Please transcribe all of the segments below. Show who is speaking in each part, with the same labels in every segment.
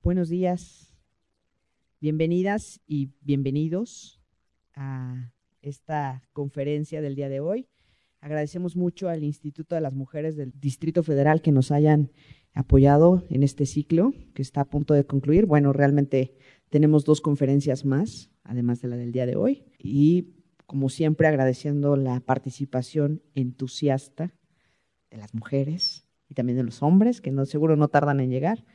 Speaker 1: Buenos días, bienvenidas y bienvenidos a esta conferencia del día de hoy. Agradecemos mucho al Instituto de las Mujeres del Distrito Federal que nos hayan apoyado en este ciclo que está a punto de concluir. Bueno, realmente tenemos 2 conferencias más, además de la del día de hoy. Y como siempre, agradeciendo la participación entusiasta de las mujeres y también de los hombres, que seguro no tardan en llegar.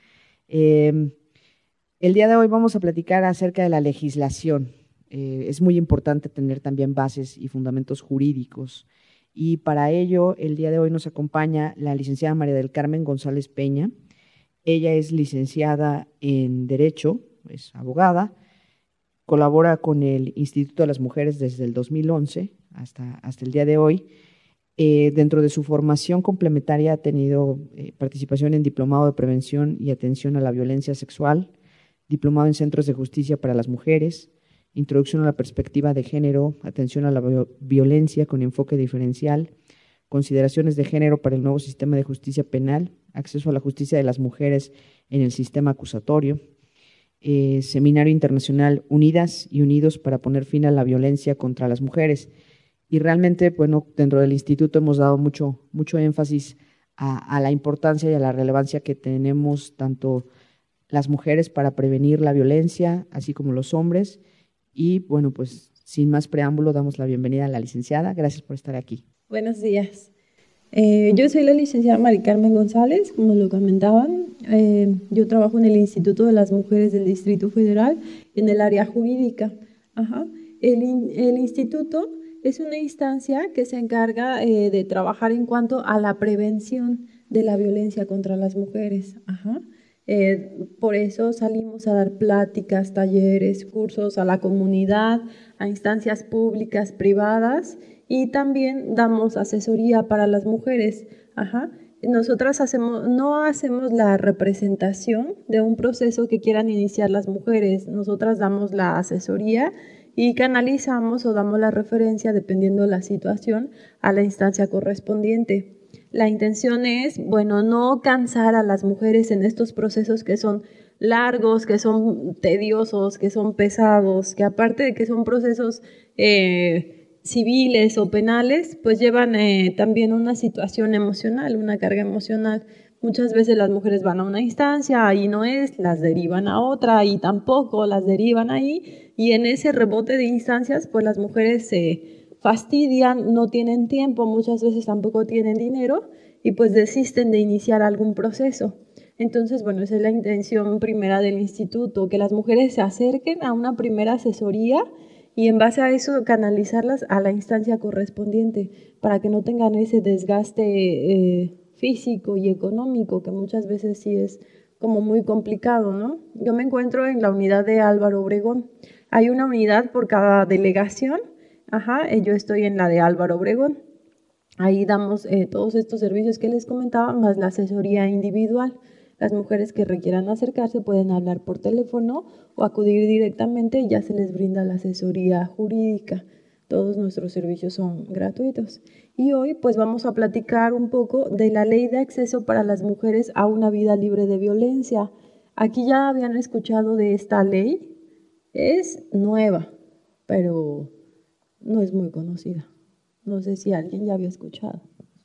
Speaker 1: El día de hoy vamos a platicar acerca de la legislación. Es muy importante tener también bases y fundamentos jurídicos. Y para ello, el día de hoy nos acompaña la licenciada María del Carmen González Peña. Ella es licenciada en Derecho, es abogada, colabora con el Instituto de las Mujeres desde el 2011 hasta el día de hoy. Dentro de su formación complementaria ha tenido participación en Diplomado de Prevención y Atención a la Violencia Sexual, Diplomado en Centros de Justicia para las Mujeres, Introducción a la Perspectiva de Género, Atención a la Violencia con Enfoque Diferencial, Consideraciones de Género para el Nuevo Sistema de Justicia Penal, Acceso a la Justicia de las Mujeres en el Sistema Acusatorio, Seminario Internacional Unidas y Unidos para poner fin a la violencia contra las mujeres. Y realmente, bueno, dentro del instituto hemos dado mucho énfasis a la importancia y a la relevancia que tenemos tanto las mujeres para prevenir la violencia, así como los hombres. Y bueno, pues sin más preámbulo, damos la bienvenida a la licenciada. Gracias por estar aquí.
Speaker 2: Buenos días. Yo soy la licenciada María Carmen González, como lo comentaban. Yo trabajo en el Instituto de las Mujeres del Distrito Federal, en el área jurídica. El instituto es una instancia que se encarga de trabajar en cuanto a la prevención de la violencia contra las mujeres. Por eso salimos a dar pláticas, talleres, cursos a la comunidad, a instancias públicas, privadas, y también damos asesoría para las mujeres. Nosotras no hacemos la representación de un proceso que quieran iniciar las mujeres. Nosotras damos la asesoría y canalizamos o damos la referencia, dependiendo de la situación, a la instancia correspondiente. La intención es, bueno, no cansar a las mujeres en estos procesos que son largos, que son tediosos, que son pesados, que aparte de que son procesos civiles o penales, pues llevan también una situación emocional, una carga emocional. Muchas veces las mujeres van a una instancia, ahí no es, las derivan a otra, y tampoco las derivan ahí, y en ese rebote de instancias, pues las mujeres se fastidian, no tienen tiempo, muchas veces tampoco tienen dinero, y pues desisten de iniciar algún proceso. Entonces, bueno, esa es la intención primera del instituto, que las mujeres se acerquen a una primera asesoría y en base a eso canalizarlas a la instancia correspondiente para que no tengan ese desgaste físico y económico, que muchas veces sí es como muy complicado, ¿no? Yo me encuentro en la unidad de Álvaro Obregón. Hay una unidad por cada delegación. Yo estoy en la de Álvaro Obregón. Ahí damos todos estos servicios que les comentaba, más la asesoría individual. Las mujeres que requieran acercarse pueden hablar por teléfono o acudir directamente y ya se les brinda la asesoría jurídica. Todos nuestros servicios son gratuitos. Y hoy pues vamos a platicar un poco de la Ley de Acceso para las Mujeres a una Vida Libre de Violencia. Aquí ya habían escuchado de esta ley. Es nueva, pero no es muy conocida. No sé si alguien ya había escuchado.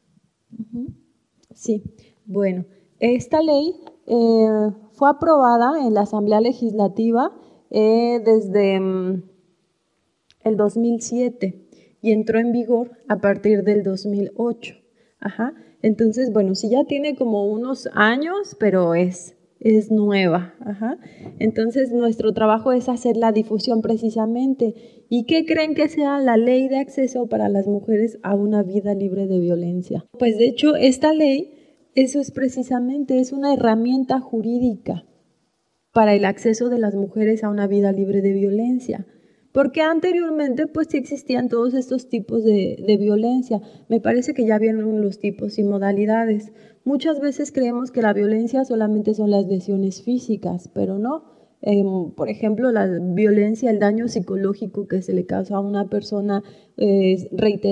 Speaker 2: Sí, bueno, esta ley fue aprobada en la Asamblea Legislativa desde el 2007 y entró en vigor a partir del 2008. Entonces, bueno, sí ya tiene como unos años, pero es nueva. Entonces, nuestro trabajo es hacer la difusión precisamente. ¿Y qué creen que sea la Ley de Acceso para las Mujeres a una Vida Libre de Violencia? Pues de hecho, esta ley, eso es precisamente, es una herramienta jurídica para el acceso de las mujeres a una vida libre de violencia. Porque anteriormente pues sí existían todos estos tipos de violencia. Me parece que ya vieron los tipos y modalidades. Muchas veces creemos que la violencia solamente son las lesiones físicas, pero no. Por ejemplo, la violencia, el daño psicológico que se le causa a una persona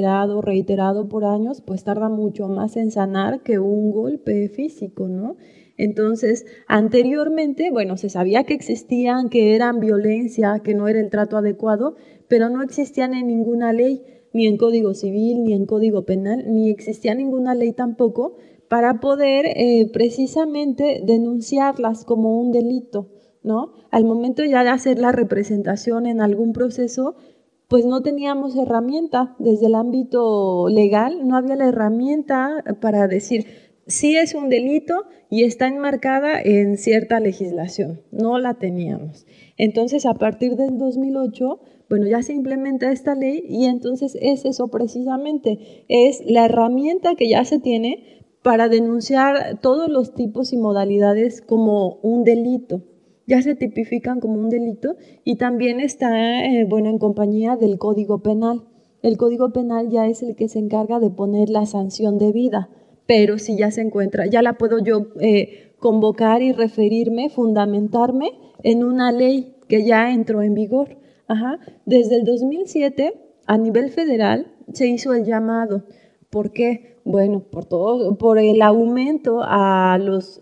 Speaker 2: reiterado por años, pues tarda mucho más en sanar que un golpe físico, ¿no? Entonces, anteriormente, bueno, se sabía que existían, que eran violencia, que no era el trato adecuado, pero no existían en ninguna ley, ni en Código Civil, ni en Código Penal, ni existía ninguna ley tampoco para poder precisamente denunciarlas como un delito, ¿no? Al momento ya de hacer la representación en algún proceso, pues no teníamos herramienta desde el ámbito legal, no había la herramienta para decir, sí es un delito y está enmarcada en cierta legislación, no la teníamos. Entonces, a partir del 2008, bueno, ya se implementa esta ley y entonces es eso precisamente, es la herramienta que ya se tiene para denunciar todos los tipos y modalidades como un delito. Ya se tipifican como un delito y también está, bueno, en compañía del Código Penal. El Código Penal ya es el que se encarga de poner la sanción debida, pero si ya se encuentra, ya la puedo yo convocar y referirme, fundamentarme en una ley que ya entró en vigor. Ajá. Desde el 2007, a nivel federal, se hizo el llamado. ¿Por qué? Bueno, por el aumento a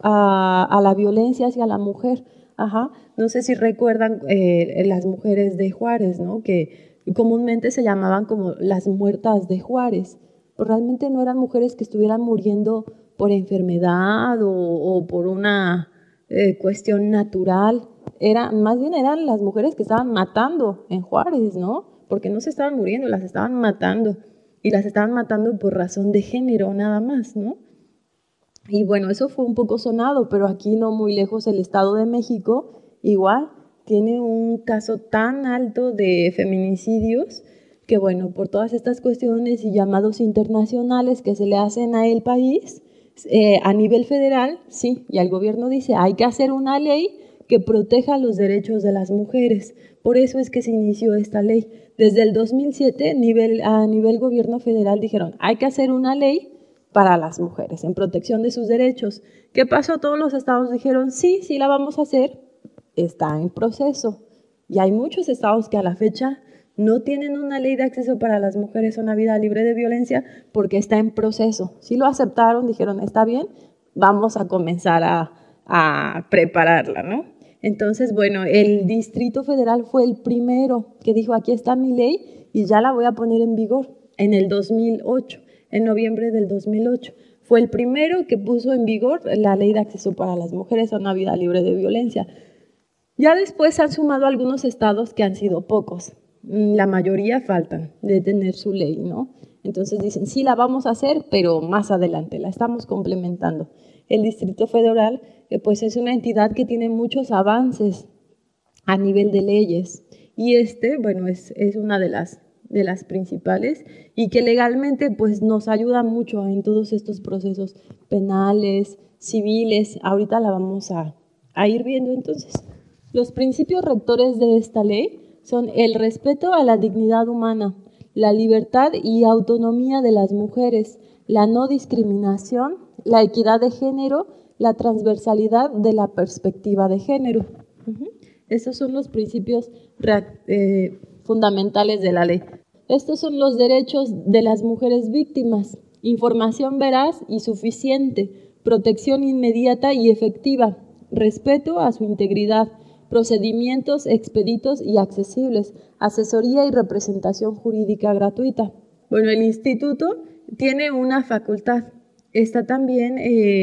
Speaker 2: la violencia hacia la mujer. Ajá. No sé si recuerdan las mujeres de Juárez, ¿no? Que comúnmente se llamaban como las muertas de Juárez. Pero realmente no eran mujeres que estuvieran muriendo por enfermedad o por una cuestión natural. Más bien eran las mujeres que estaban matando en Juárez, ¿no? Porque no se estaban muriendo, las estaban matando. Y las estaban matando por razón de género, nada más, ¿no? Y bueno, eso fue un poco sonado, pero aquí no muy lejos el Estado de México igual tiene un caso tan alto de feminicidios que bueno, por todas estas cuestiones y llamados internacionales que se le hacen a el país, a nivel federal, sí, y el gobierno dice, hay que hacer una ley que proteja los derechos de las mujeres. Por eso es que se inició esta ley. Desde el 2007, a nivel gobierno federal, dijeron, hay que hacer una ley para las mujeres, en protección de sus derechos. ¿Qué pasó? Todos los estados dijeron, sí, sí la vamos a hacer, está en proceso. Y hay muchos estados que a la fecha no tienen una ley de acceso para las mujeres a una vida libre de violencia porque está en proceso. Sí lo aceptaron, dijeron, está bien, vamos a comenzar a prepararla, ¿no? Entonces, bueno, el Distrito Federal fue el primero que dijo, aquí está mi ley y ya la voy a poner en vigor en el 2008. En noviembre del 2008. Fue el primero que puso en vigor la ley de acceso para las mujeres a una vida libre de violencia. Ya después han sumado algunos estados que han sido pocos. La mayoría faltan de tener su ley, ¿no? Entonces dicen, sí la vamos a hacer, pero más adelante, la estamos complementando. El Distrito Federal, pues es una entidad que tiene muchos avances a nivel de leyes y bueno, es una de las principales y que legalmente pues nos ayuda mucho en todos estos procesos penales, civiles. Ahorita la vamos a ir viendo entonces. Los principios rectores de esta ley son el respeto a la dignidad humana, la libertad y autonomía de las mujeres, la no discriminación, la equidad de género, la transversalidad de la perspectiva de género. Esos son los principios fundamentales de la ley. Estos son los derechos de las mujeres víctimas: información veraz y suficiente, protección inmediata y efectiva, respeto a su integridad, procedimientos expeditos y accesibles, asesoría y representación jurídica gratuita. Bueno, el instituto tiene una facultad. Está también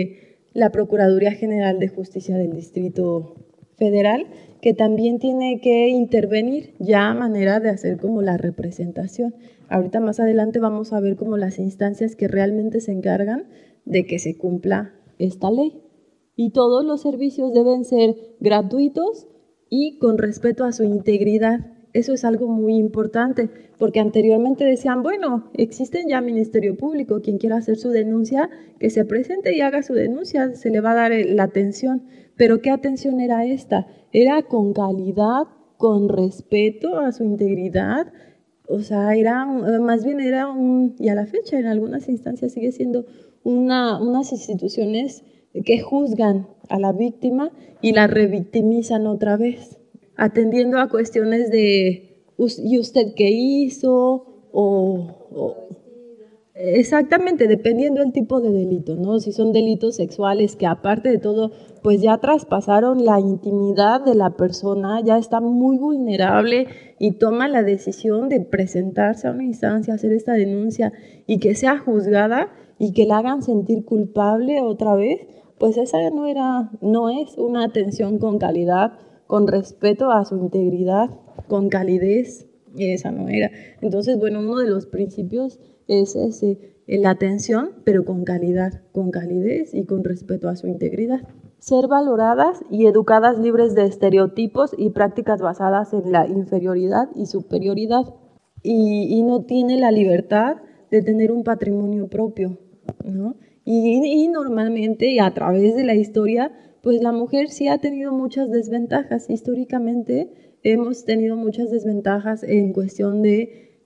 Speaker 2: la Procuraduría General de Justicia del Distrito Federal, que también tiene que intervenir ya a manera de hacer como la representación. Ahorita más adelante vamos a ver como las instancias que realmente se encargan de que se cumpla esta ley. Y todos los servicios deben ser gratuitos y con respeto a su integridad. Eso es algo muy importante, porque anteriormente decían, bueno, existen ya Ministerio Público, quien quiera hacer su denuncia, que se presente y haga su denuncia, se le va a dar la atención. Pero ¿qué atención era esta? Era con calidad, con respeto a su integridad, o sea, más bien y a la fecha en algunas instancias sigue siendo unas instituciones que juzgan a la víctima y la revictimizan otra vez, atendiendo a cuestiones de ¿y usted qué hizo? Exactamente, dependiendo del tipo de delito, ¿no? Si son delitos sexuales que aparte de todo, pues ya traspasaron la intimidad de la persona, ya está muy vulnerable y toma la decisión de presentarse a una instancia, hacer esta denuncia y que sea juzgada y que la hagan sentir culpable otra vez, pues esa no es una atención con calidad, con respeto a su integridad, con calidez, esa no era. Entonces, bueno, uno de los principios es ese, la atención, pero con calidad, con calidez y con respeto a su integridad. Ser valoradas y educadas libres de estereotipos y prácticas basadas en la inferioridad y superioridad. Y no tiene la libertad de tener un patrimonio propio, ¿no? Y normalmente, y a través de la historia, pues la mujer sí ha tenido muchas desventajas. Históricamente hemos tenido muchas desventajas en cuestión de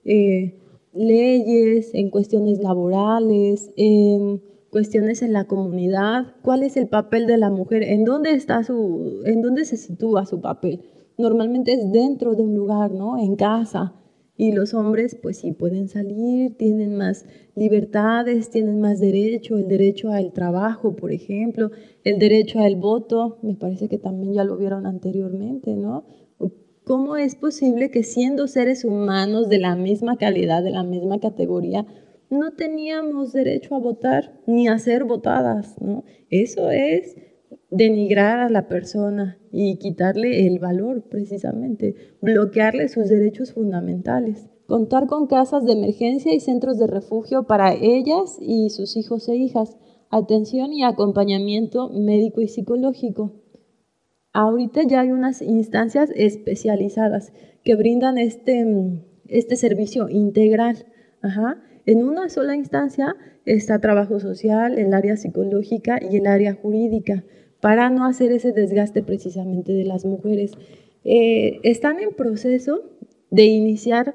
Speaker 2: leyes, en cuestiones laborales, en cuestiones en la comunidad. ¿Cuál es el papel de la mujer? ¿En dónde se sitúa su papel? Normalmente es dentro de un lugar, ¿no? En casa. Y los hombres, pues sí, pueden salir, tienen más libertades, tienen más derecho, el derecho al trabajo, por ejemplo, el derecho al voto, me parece que también ya lo vieron anteriormente, ¿no? ¿Cómo es posible que siendo seres humanos de la misma calidad, de la misma categoría, no teníamos derecho a votar ni a ser votadas, ¿no? Eso es denigrar a la persona y quitarle el valor precisamente, bloquearle sus derechos fundamentales. Contar con casas de emergencia y centros de refugio para ellas y sus hijos e hijas, atención y acompañamiento médico y psicológico. Ahorita ya hay unas instancias especializadas que brindan este servicio integral. Ajá. En una sola instancia está trabajo social, el área psicológica y el área jurídica, para no hacer ese desgaste precisamente de las mujeres. Están en proceso de iniciar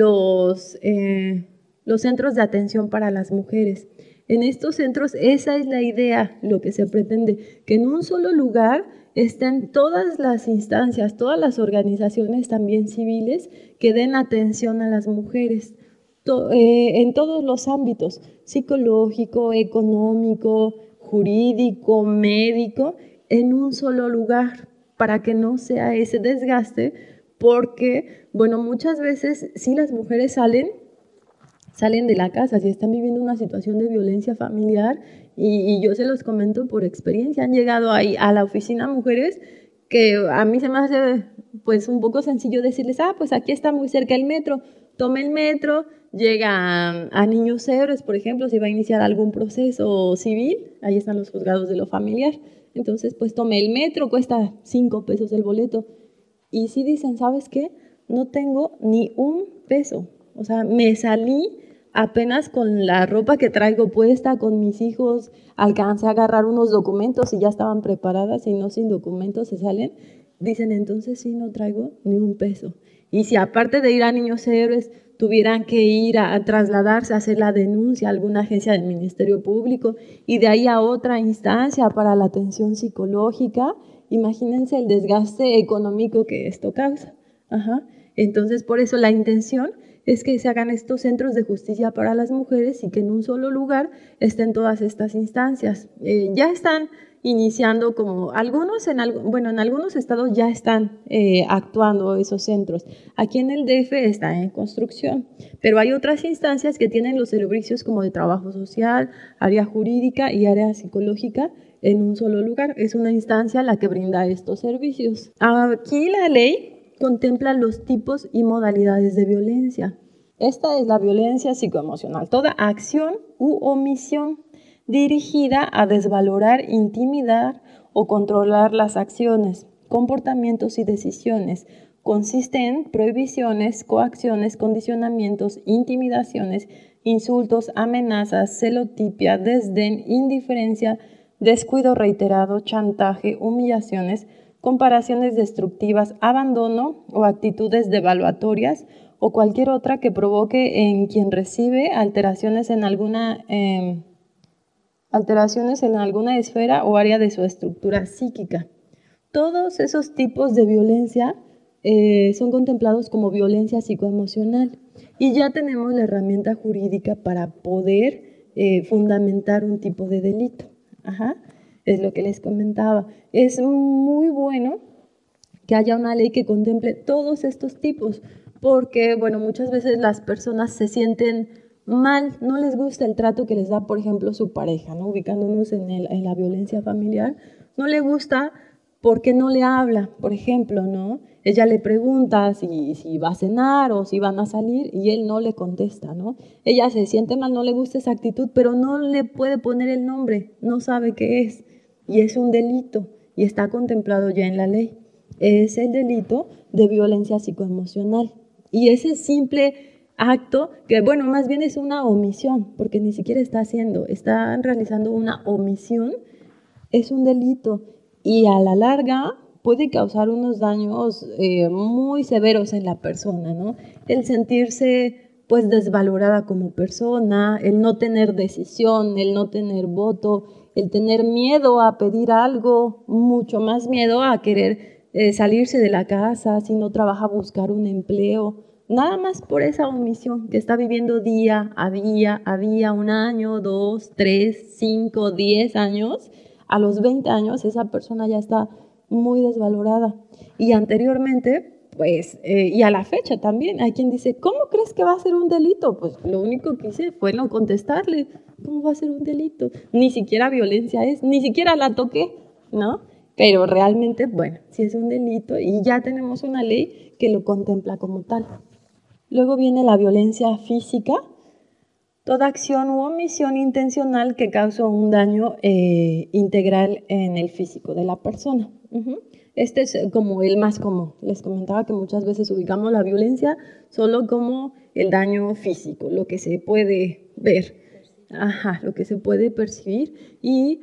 Speaker 2: los centros de atención para las mujeres. En estos centros esa es la idea, lo que se pretende, que en un solo lugar estén todas las instancias, todas las organizaciones también civiles que den atención a las mujeres en todos los ámbitos, psicológico, económico, jurídico, médico, en un solo lugar, para que no sea ese desgaste, porque, bueno, muchas veces sí las mujeres salen de la casa, si están viviendo una situación de violencia familiar, y yo se los comento por experiencia, han llegado ahí a la oficina mujeres que a mí se me hace pues un poco sencillo decirles, pues aquí está muy cerca el metro, tome el metro, llega a Niños Héroes, por ejemplo, si va a iniciar algún proceso civil, ahí están los juzgados de lo familiar, entonces pues tome el metro, cuesta 5 pesos el boleto, y si dicen, ¿sabes qué? No tengo ni un peso, o sea, me salí apenas con la ropa que traigo puesta, con mis hijos, alcancé a agarrar unos documentos y ya estaban preparadas, y no sin documentos se salen, dicen entonces sí, no traigo ni un peso. Y si aparte de ir a Niños Héroes tuvieran que ir a trasladarse, a hacer la denuncia a alguna agencia del Ministerio Público y de ahí a otra instancia para la atención psicológica, imagínense el desgaste económico que esto causa. Ajá. Entonces, por eso la intención es que se hagan estos centros de justicia para las mujeres y que en un solo lugar estén todas estas instancias. Ya están iniciando como en algunos estados ya están actuando esos centros. Aquí en el DF está en construcción, pero hay otras instancias que tienen los servicios como de trabajo social, área jurídica y área psicológica en un solo lugar. Es una instancia la que brinda estos servicios. Aquí la ley contempla los tipos y modalidades de violencia. Esta es la violencia psicoemocional, toda acción u omisión dirigida a desvalorar, intimidar o controlar las acciones, comportamientos y decisiones. Consiste en prohibiciones, coacciones, condicionamientos, intimidaciones, insultos, amenazas, celotipia, desdén, indiferencia, descuido reiterado, chantaje, humillaciones, comparaciones destructivas, abandono o actitudes devaluatorias o cualquier otra que provoque en quien recibe alteraciones en alguna esfera o área de su estructura psíquica. Todos esos tipos de violencia son contemplados como violencia psicoemocional y ya tenemos la herramienta jurídica para poder fundamentar un tipo de delito. Ajá, es lo que les comentaba. Es muy bueno que haya una ley que contemple todos estos tipos, porque, bueno, muchas veces las personas se sienten mal, no les gusta el trato que les da, por ejemplo, su pareja, ¿no? Ubicándonos en la violencia familiar, no le gusta porque no le habla, por ejemplo, ¿no? Ella le pregunta si va a cenar o si van a salir y él no le contesta, ¿no? Ella se siente mal, no le gusta esa actitud, pero no le puede poner el nombre, no sabe qué es y es un delito y está contemplado ya en la ley. Es el delito de violencia psicoemocional y ese simple acto, que bueno, más bien es una omisión, porque ni siquiera están realizando una omisión, es un delito y a la larga puede causar unos daños muy severos en la persona, ¿no? El sentirse pues desvalorada como persona, el no tener decisión, el no tener voto, el tener miedo a pedir algo, mucho más miedo a querer salirse de la casa, si no trabaja buscar un empleo, nada más por esa omisión que está viviendo día a día, 1 año, 2, 3, 5, 10 años. A los 20 años esa persona ya está muy desvalorada. Y anteriormente, pues, y a la fecha también, hay quien dice, ¿cómo crees que va a ser un delito? Pues lo único que hice fue no contestarle, ¿cómo va a ser un delito? Ni siquiera violencia es, ni siquiera la toqué, ¿no? Pero realmente, bueno, sí es un delito y ya tenemos una ley que lo contempla como tal. Luego viene la violencia física, toda acción u omisión intencional que causa un daño integral en el físico de la persona. Este es como el más común. Les comentaba que muchas veces ubicamos la violencia solo como el daño físico, lo que se puede ver, lo que se puede percibir y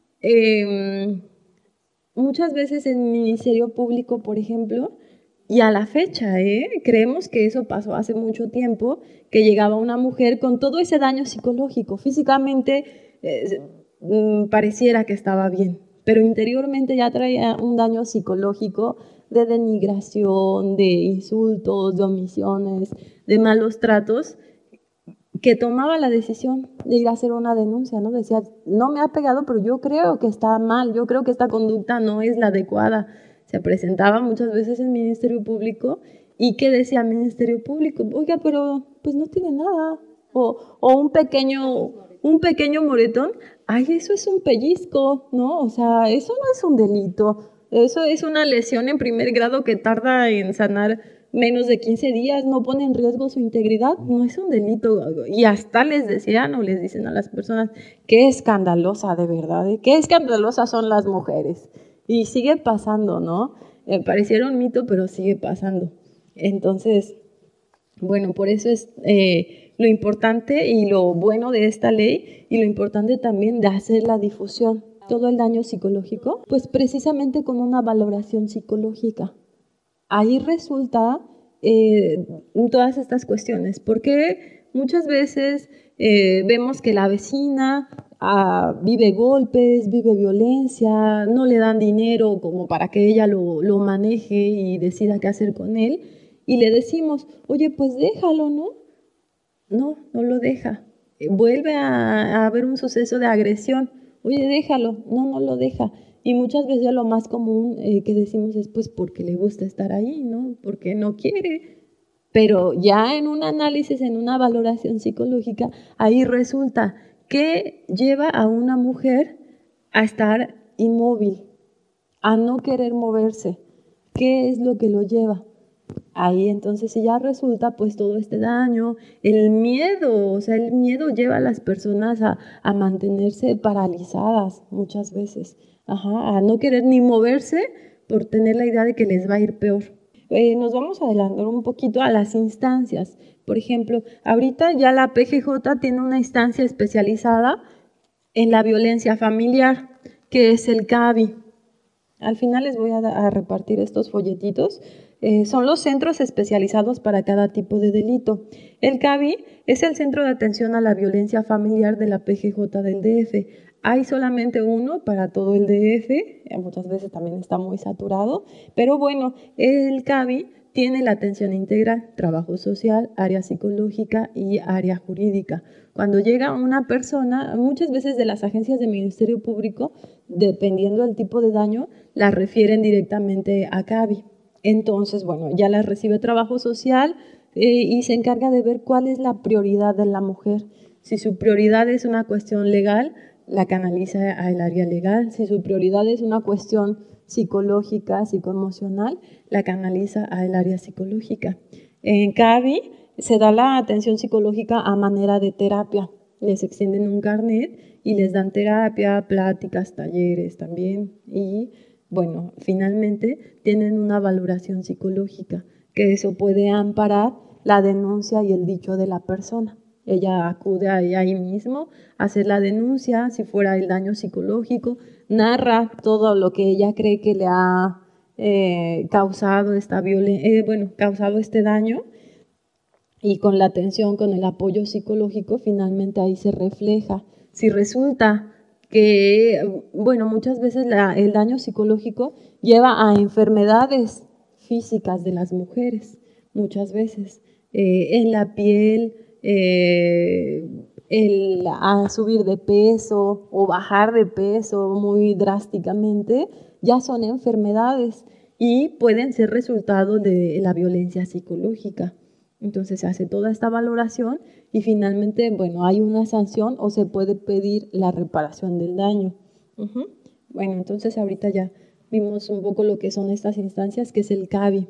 Speaker 2: muchas veces en el Ministerio Público, por ejemplo, y a la fecha, creemos que eso pasó hace mucho tiempo, que llegaba una mujer con todo ese daño psicológico. Físicamente pareciera que estaba bien, pero interiormente ya traía un daño psicológico de denigración, de insultos, de omisiones, de malos tratos, que tomaba la decisión de ir a hacer una denuncia, ¿no? Decía, no me ha pegado, pero yo creo que está mal, yo creo que esta conducta no es la adecuada. Se presentaba muchas veces en el Ministerio Público y ¿qué decía el Ministerio Público? Oiga, pero pues no tiene nada. O un pequeño moretón, ay, eso es un pellizco, ¿no? O sea, eso no es un delito, eso es una lesión en primer grado que tarda en sanar menos de 15 días, no pone en riesgo su integridad, no es un delito. Y hasta les decían o les dicen a las personas, qué escandalosa de verdad, qué escandalosas son las mujeres. Y sigue pasando, ¿no? Pareciera un mito, pero sigue pasando. Entonces, bueno, por eso es lo importante y lo bueno de esta ley y lo importante también de hacer la difusión. Todo el daño psicológico, pues precisamente con una valoración psicológica. Ahí resulta todas estas cuestiones, porque muchas veces vemos que la vecina vive golpes, vive violencia, no le dan dinero como para que ella lo maneje y decida qué hacer con él, y le decimos, oye, pues déjalo, ¿no? No lo deja. Vuelve a haber un suceso de agresión, oye, déjalo, no lo deja. Y muchas veces lo más común que decimos es pues porque le gusta estar ahí, ¿no? Porque no quiere. Pero ya en un análisis, en una valoración psicológica, ahí resulta que lleva a una mujer a estar inmóvil, a no querer moverse. ¿Qué es lo que lo lleva? Ahí entonces si ya resulta pues todo este daño, el miedo, o sea, el miedo lleva a las personas a mantenerse paralizadas muchas veces, a no querer ni moverse por tener la idea de que les va a ir peor. Nos vamos a adelantar un poquito a las instancias. Por ejemplo, ahorita ya la PGJ tiene una instancia especializada en la violencia familiar, que es el CAVI. Al final les voy a repartir estos folletitos. Son los centros especializados para cada tipo de delito. El CAVI es el Centro de Atención a la Violencia Familiar de la PGJ del DF. Hay solamente uno para todo el DF, muchas veces también está muy saturado, pero bueno, el CABI tiene la atención integral, trabajo social, área psicológica y área jurídica. Cuando llega una persona, muchas veces de las agencias del Ministerio Público, dependiendo del tipo de daño, la refieren directamente a CABI. Entonces, bueno, ya la recibe trabajo social y se encarga de ver cuál es la prioridad de la mujer. Si su prioridad es una cuestión legal, la canaliza al área legal. Si su prioridad es una cuestión psicológica, psicoemocional, la canaliza al área psicológica. En CABI se da la atención psicológica a manera de terapia. Les extienden un carnet y les dan terapia, pláticas, talleres también. Y bueno, finalmente tienen una valoración psicológica, que eso puede amparar la denuncia y el dicho de la persona. Ella acude ahí mismo a hacer la denuncia, si fuera el daño psicológico, narra todo lo que ella cree que le ha causado causado este daño, y con la atención, con el apoyo psicológico, finalmente ahí se refleja. Si resulta que, bueno, muchas veces el daño psicológico lleva a enfermedades físicas de las mujeres, muchas veces, en la piel, a subir de peso o bajar de peso muy drásticamente, ya son enfermedades y pueden ser resultado de la violencia psicológica. Entonces se hace toda esta valoración y finalmente, bueno, hay una sanción o se puede pedir la reparación del daño. Bueno, entonces ahorita ya vimos un poco lo que son estas instancias, que es el CABI.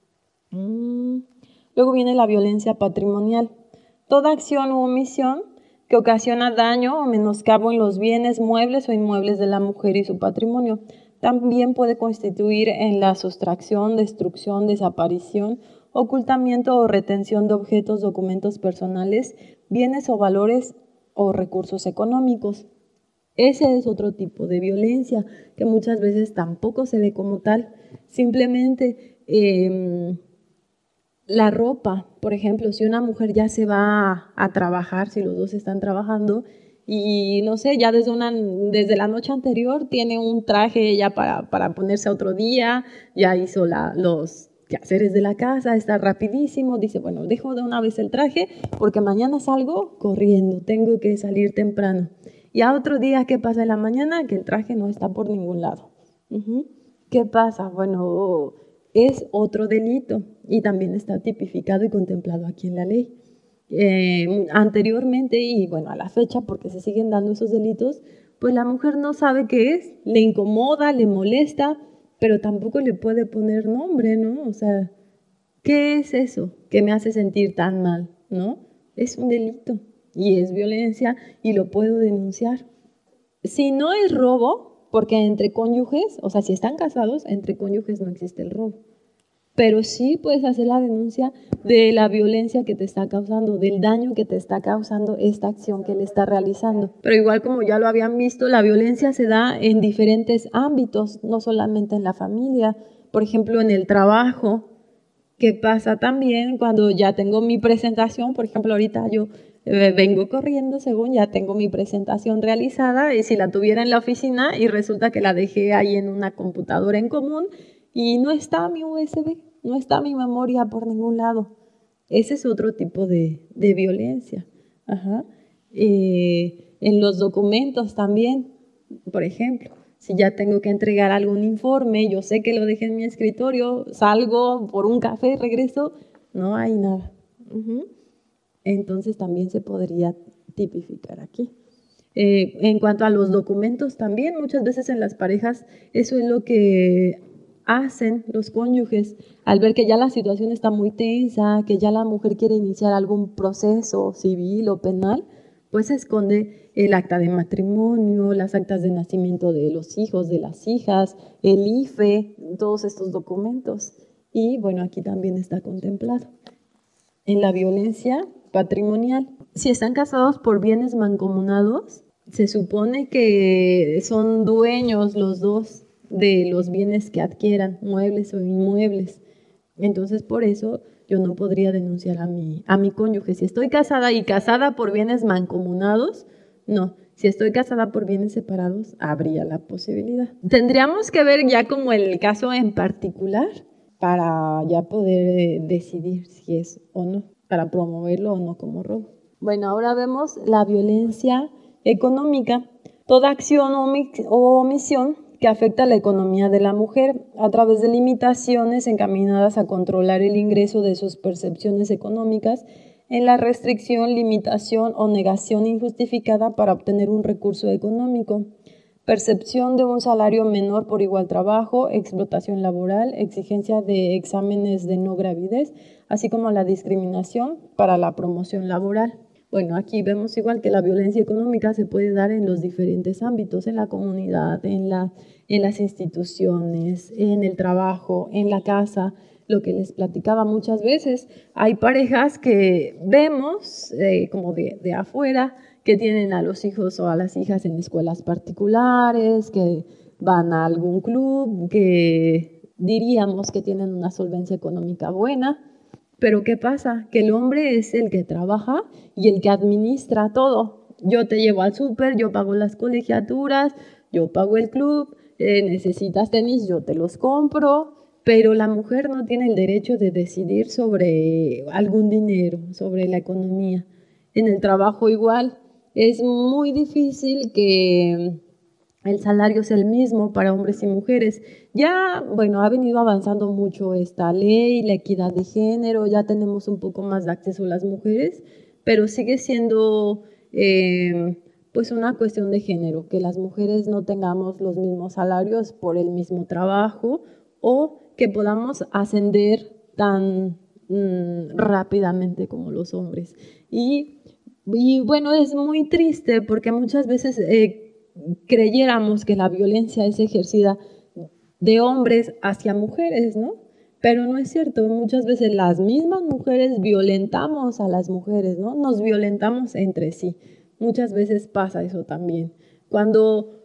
Speaker 2: Luego viene la violencia patrimonial. Toda acción u omisión que ocasiona daño o menoscabo en los bienes muebles o inmuebles de la mujer y su patrimonio. También puede constituir en la sustracción, destrucción, desaparición, ocultamiento o retención de objetos, documentos personales, bienes o valores o recursos económicos. Ese es otro tipo de violencia que muchas veces tampoco se ve como tal. Simplemente la ropa, por ejemplo, si una mujer ya se va a trabajar, si los dos están trabajando, y no sé, ya desde la noche anterior tiene un traje ya para ponerse otro día, ya hizo los quehaceres de la casa, está rapidísimo, dice, bueno, dejo de una vez el traje porque mañana salgo corriendo, tengo que salir temprano. Y a otro día, ¿qué pasa en la mañana? Que el traje no está por ningún lado. ¿Qué pasa? Bueno, es otro delito y también está tipificado y contemplado aquí en la ley. Anteriormente y bueno, a la fecha, porque se siguen dando esos delitos, pues la mujer no sabe qué es, le incomoda, le molesta, pero tampoco le puede poner nombre, ¿no? O sea, ¿qué es eso que me hace sentir tan mal? ¿No? Es un delito y es violencia y lo puedo denunciar. Si no es robo, porque entre cónyuges, o sea, si están casados, entre cónyuges no existe el robo. Pero sí puedes hacer la denuncia de la violencia que te está causando, del daño que te está causando esta acción que le está realizando. Pero igual como ya lo habían visto, la violencia se da en diferentes ámbitos, no solamente en la familia, por ejemplo, en el trabajo. ¿Qué pasa también cuando ya tengo mi presentación? Por ejemplo, ahorita yo vengo corriendo según ya tengo mi presentación realizada y si la tuviera en la oficina y resulta que la dejé ahí en una computadora en común y no está mi USB, no está mi memoria por ningún lado. Ese es otro tipo de violencia. En los documentos también, por ejemplo. Si ya tengo que entregar algún informe, yo sé que lo dejé en mi escritorio, salgo por un café, regreso, no hay nada. Entonces también se podría tipificar aquí. En cuanto a los documentos también, muchas veces en las parejas eso es lo que hacen los cónyuges al ver que ya la situación está muy tensa, que ya la mujer quiere iniciar algún proceso civil o penal, pues se esconde el acta de matrimonio, las actas de nacimiento de los hijos, de las hijas, el IFE, todos estos documentos. Y bueno, aquí también está contemplado. En la violencia patrimonial, si están casados por bienes mancomunados, se supone que son dueños los dos de los bienes que adquieran, muebles o inmuebles. Entonces, por eso yo no podría denunciar a mi cónyuge. Si estoy casada y casada por bienes mancomunados, no. Si estoy casada por bienes separados, habría la posibilidad. Tendríamos que ver ya como el caso en particular para ya poder decidir si es o no, para promoverlo o no como robo. Bueno, ahora vemos la violencia económica. Toda acción o omisión que afecta a la economía de la mujer a través de limitaciones encaminadas a controlar el ingreso de sus percepciones económicas en la restricción, limitación o negación injustificada para obtener un recurso económico, percepción de un salario menor por igual trabajo, explotación laboral, exigencia de exámenes de no gravidez, así como la discriminación para la promoción laboral. Bueno, aquí vemos igual que la violencia económica se puede dar en los diferentes ámbitos, en la comunidad, en las instituciones, en el trabajo, en la casa. Lo que les platicaba muchas veces, hay parejas que vemos como de afuera, que tienen a los hijos o a las hijas en escuelas particulares, que van a algún club, que diríamos que tienen una solvencia económica buena, pero ¿qué pasa? Que el hombre es el que trabaja y el que administra todo. Yo te llevo al súper, yo pago las colegiaturas, yo pago el club, necesitas tenis, yo te los compro, pero la mujer no tiene el derecho de decidir sobre algún dinero, sobre la economía. En el trabajo igual, es muy difícil que el salario es el mismo para hombres y mujeres. Ya, bueno, ha venido avanzando mucho esta ley, la equidad de género, ya tenemos un poco más de acceso a las mujeres, pero sigue siendo pues una cuestión de género, que las mujeres no tengamos los mismos salarios por el mismo trabajo o que podamos ascender tan rápidamente como los hombres. Y bueno, es muy triste porque muchas veces creyéramos que la violencia es ejercida de hombres hacia mujeres, ¿no? Pero no es cierto, muchas veces las mismas mujeres violentamos a las mujeres, ¿no? Nos violentamos entre sí. Muchas veces pasa eso también. Cuando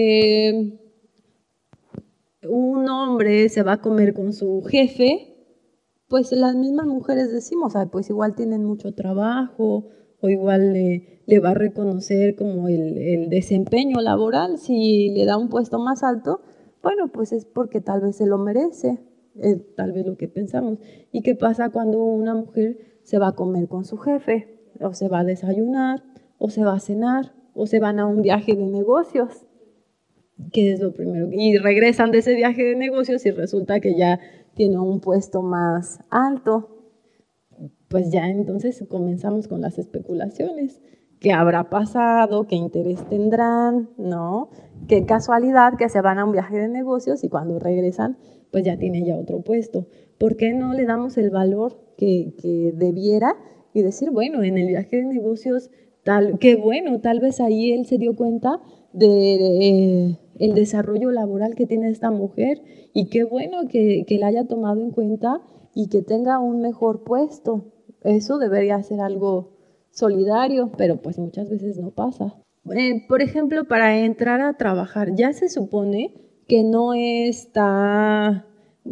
Speaker 2: un hombre se va a comer con su jefe, pues las mismas mujeres decimos, pues igual tienen mucho trabajo o igual le va a reconocer como el desempeño laboral. Si le da un puesto más alto, bueno, pues es porque tal vez se lo merece, tal vez lo que pensamos. ¿Y qué pasa cuando una mujer se va a comer con su jefe? O se va a desayunar, o se va a cenar, o se van a un viaje de negocios. ¿Qué es lo primero? Y regresan de ese viaje de negocios y resulta que ya tiene un puesto más alto. Pues ya entonces comenzamos con las especulaciones. ¿Qué habrá pasado? ¿Qué interés tendrán? ¿No? Qué casualidad que se van a un viaje de negocios y cuando regresan, pues ya tiene ya otro puesto. ¿Por qué no le damos el valor que debiera y decir, bueno, en el viaje de negocios, qué bueno, tal vez ahí él se dio cuenta de el desarrollo laboral que tiene esta mujer y qué bueno que la haya tomado en cuenta y que tenga un mejor puesto. Eso debería ser algo solidario, pero pues muchas veces no pasa. Por ejemplo, para entrar a trabajar, ya se supone que no está,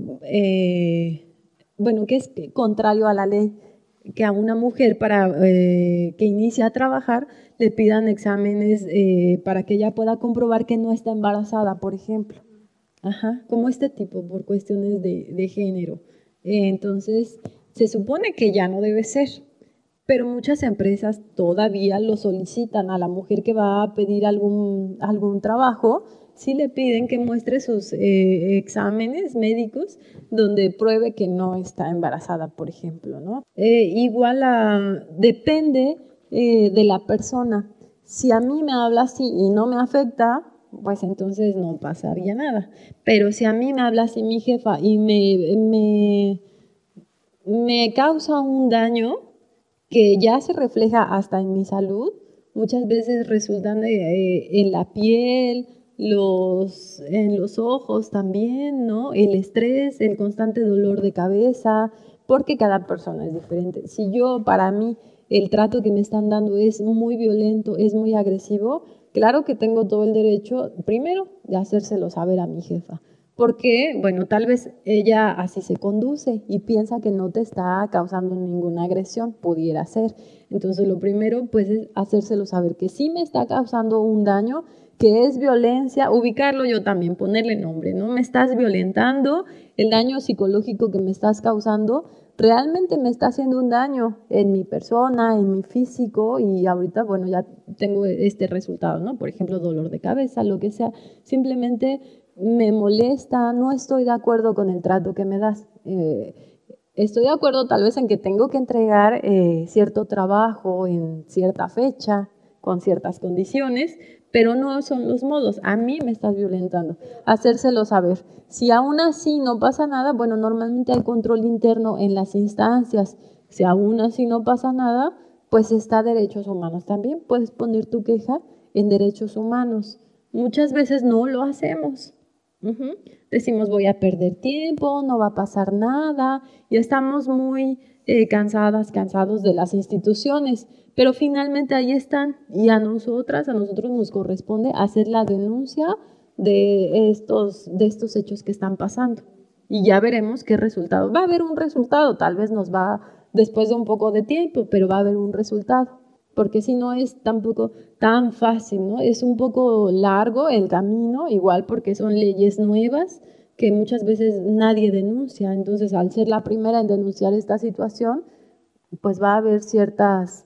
Speaker 2: bueno, que es contrario a la ley, que a una mujer para que inicie a trabajar le pidan exámenes para que ella pueda comprobar que no está embarazada, por ejemplo. Ajá, como este tipo, por cuestiones de género. Entonces, se supone que ya no debe ser, pero muchas empresas todavía lo solicitan a la mujer que va a pedir algún trabajo, sí le piden que muestre sus exámenes médicos donde pruebe que no está embarazada, por ejemplo, ¿no? Igual depende de la persona. Si a mí me habla así y no me afecta, pues entonces no pasaría nada. Pero si a mí me habla así mi jefa y me causa un daño que ya se refleja hasta en mi salud, muchas veces resultan en la piel, en los ojos también, ¿no? El estrés, el constante dolor de cabeza, porque cada persona es diferente. Si para mí, el trato que me están dando es muy violento, es muy agresivo, claro que tengo todo el derecho, primero, de hacérselo saber a mi jefa. Porque, bueno, tal vez ella así se conduce y piensa que no te está causando ninguna agresión, pudiera ser. Entonces, lo primero, pues, es hacérselo saber que sí me está causando un daño, que es violencia, ubicarlo yo también, ponerle nombre, ¿no? Me estás violentando, el daño psicológico que me estás causando realmente me está haciendo un daño en mi persona, en mi físico, y ahorita, bueno, ya tengo este resultado, ¿no? Por ejemplo, dolor de cabeza, lo que sea, simplemente me molesta, no estoy de acuerdo con el trato que me das. Estoy de acuerdo tal vez en que tengo que entregar cierto trabajo en cierta fecha, con ciertas condiciones, pero no son los modos. A mí me estás violentando. Hacérselo saber. Si aún así no pasa nada, bueno, normalmente hay control interno en las instancias. Si aún así no pasa nada, pues está derechos humanos también. Puedes poner tu queja en derechos humanos. Muchas veces no lo hacemos. Decimos voy a perder tiempo, no va a pasar nada y estamos muy cansados de las instituciones, pero finalmente ahí están y a nosotros nos corresponde hacer la denuncia de estos hechos que están pasando y ya veremos qué resultado. Va a haber un resultado, tal vez nos va después de un poco de tiempo, pero va a haber un resultado. Porque si no es tampoco tan fácil, ¿no? Es un poco largo el camino, igual porque son leyes nuevas que muchas veces nadie denuncia. Entonces, al ser la primera en denunciar esta situación, pues va a haber ciertas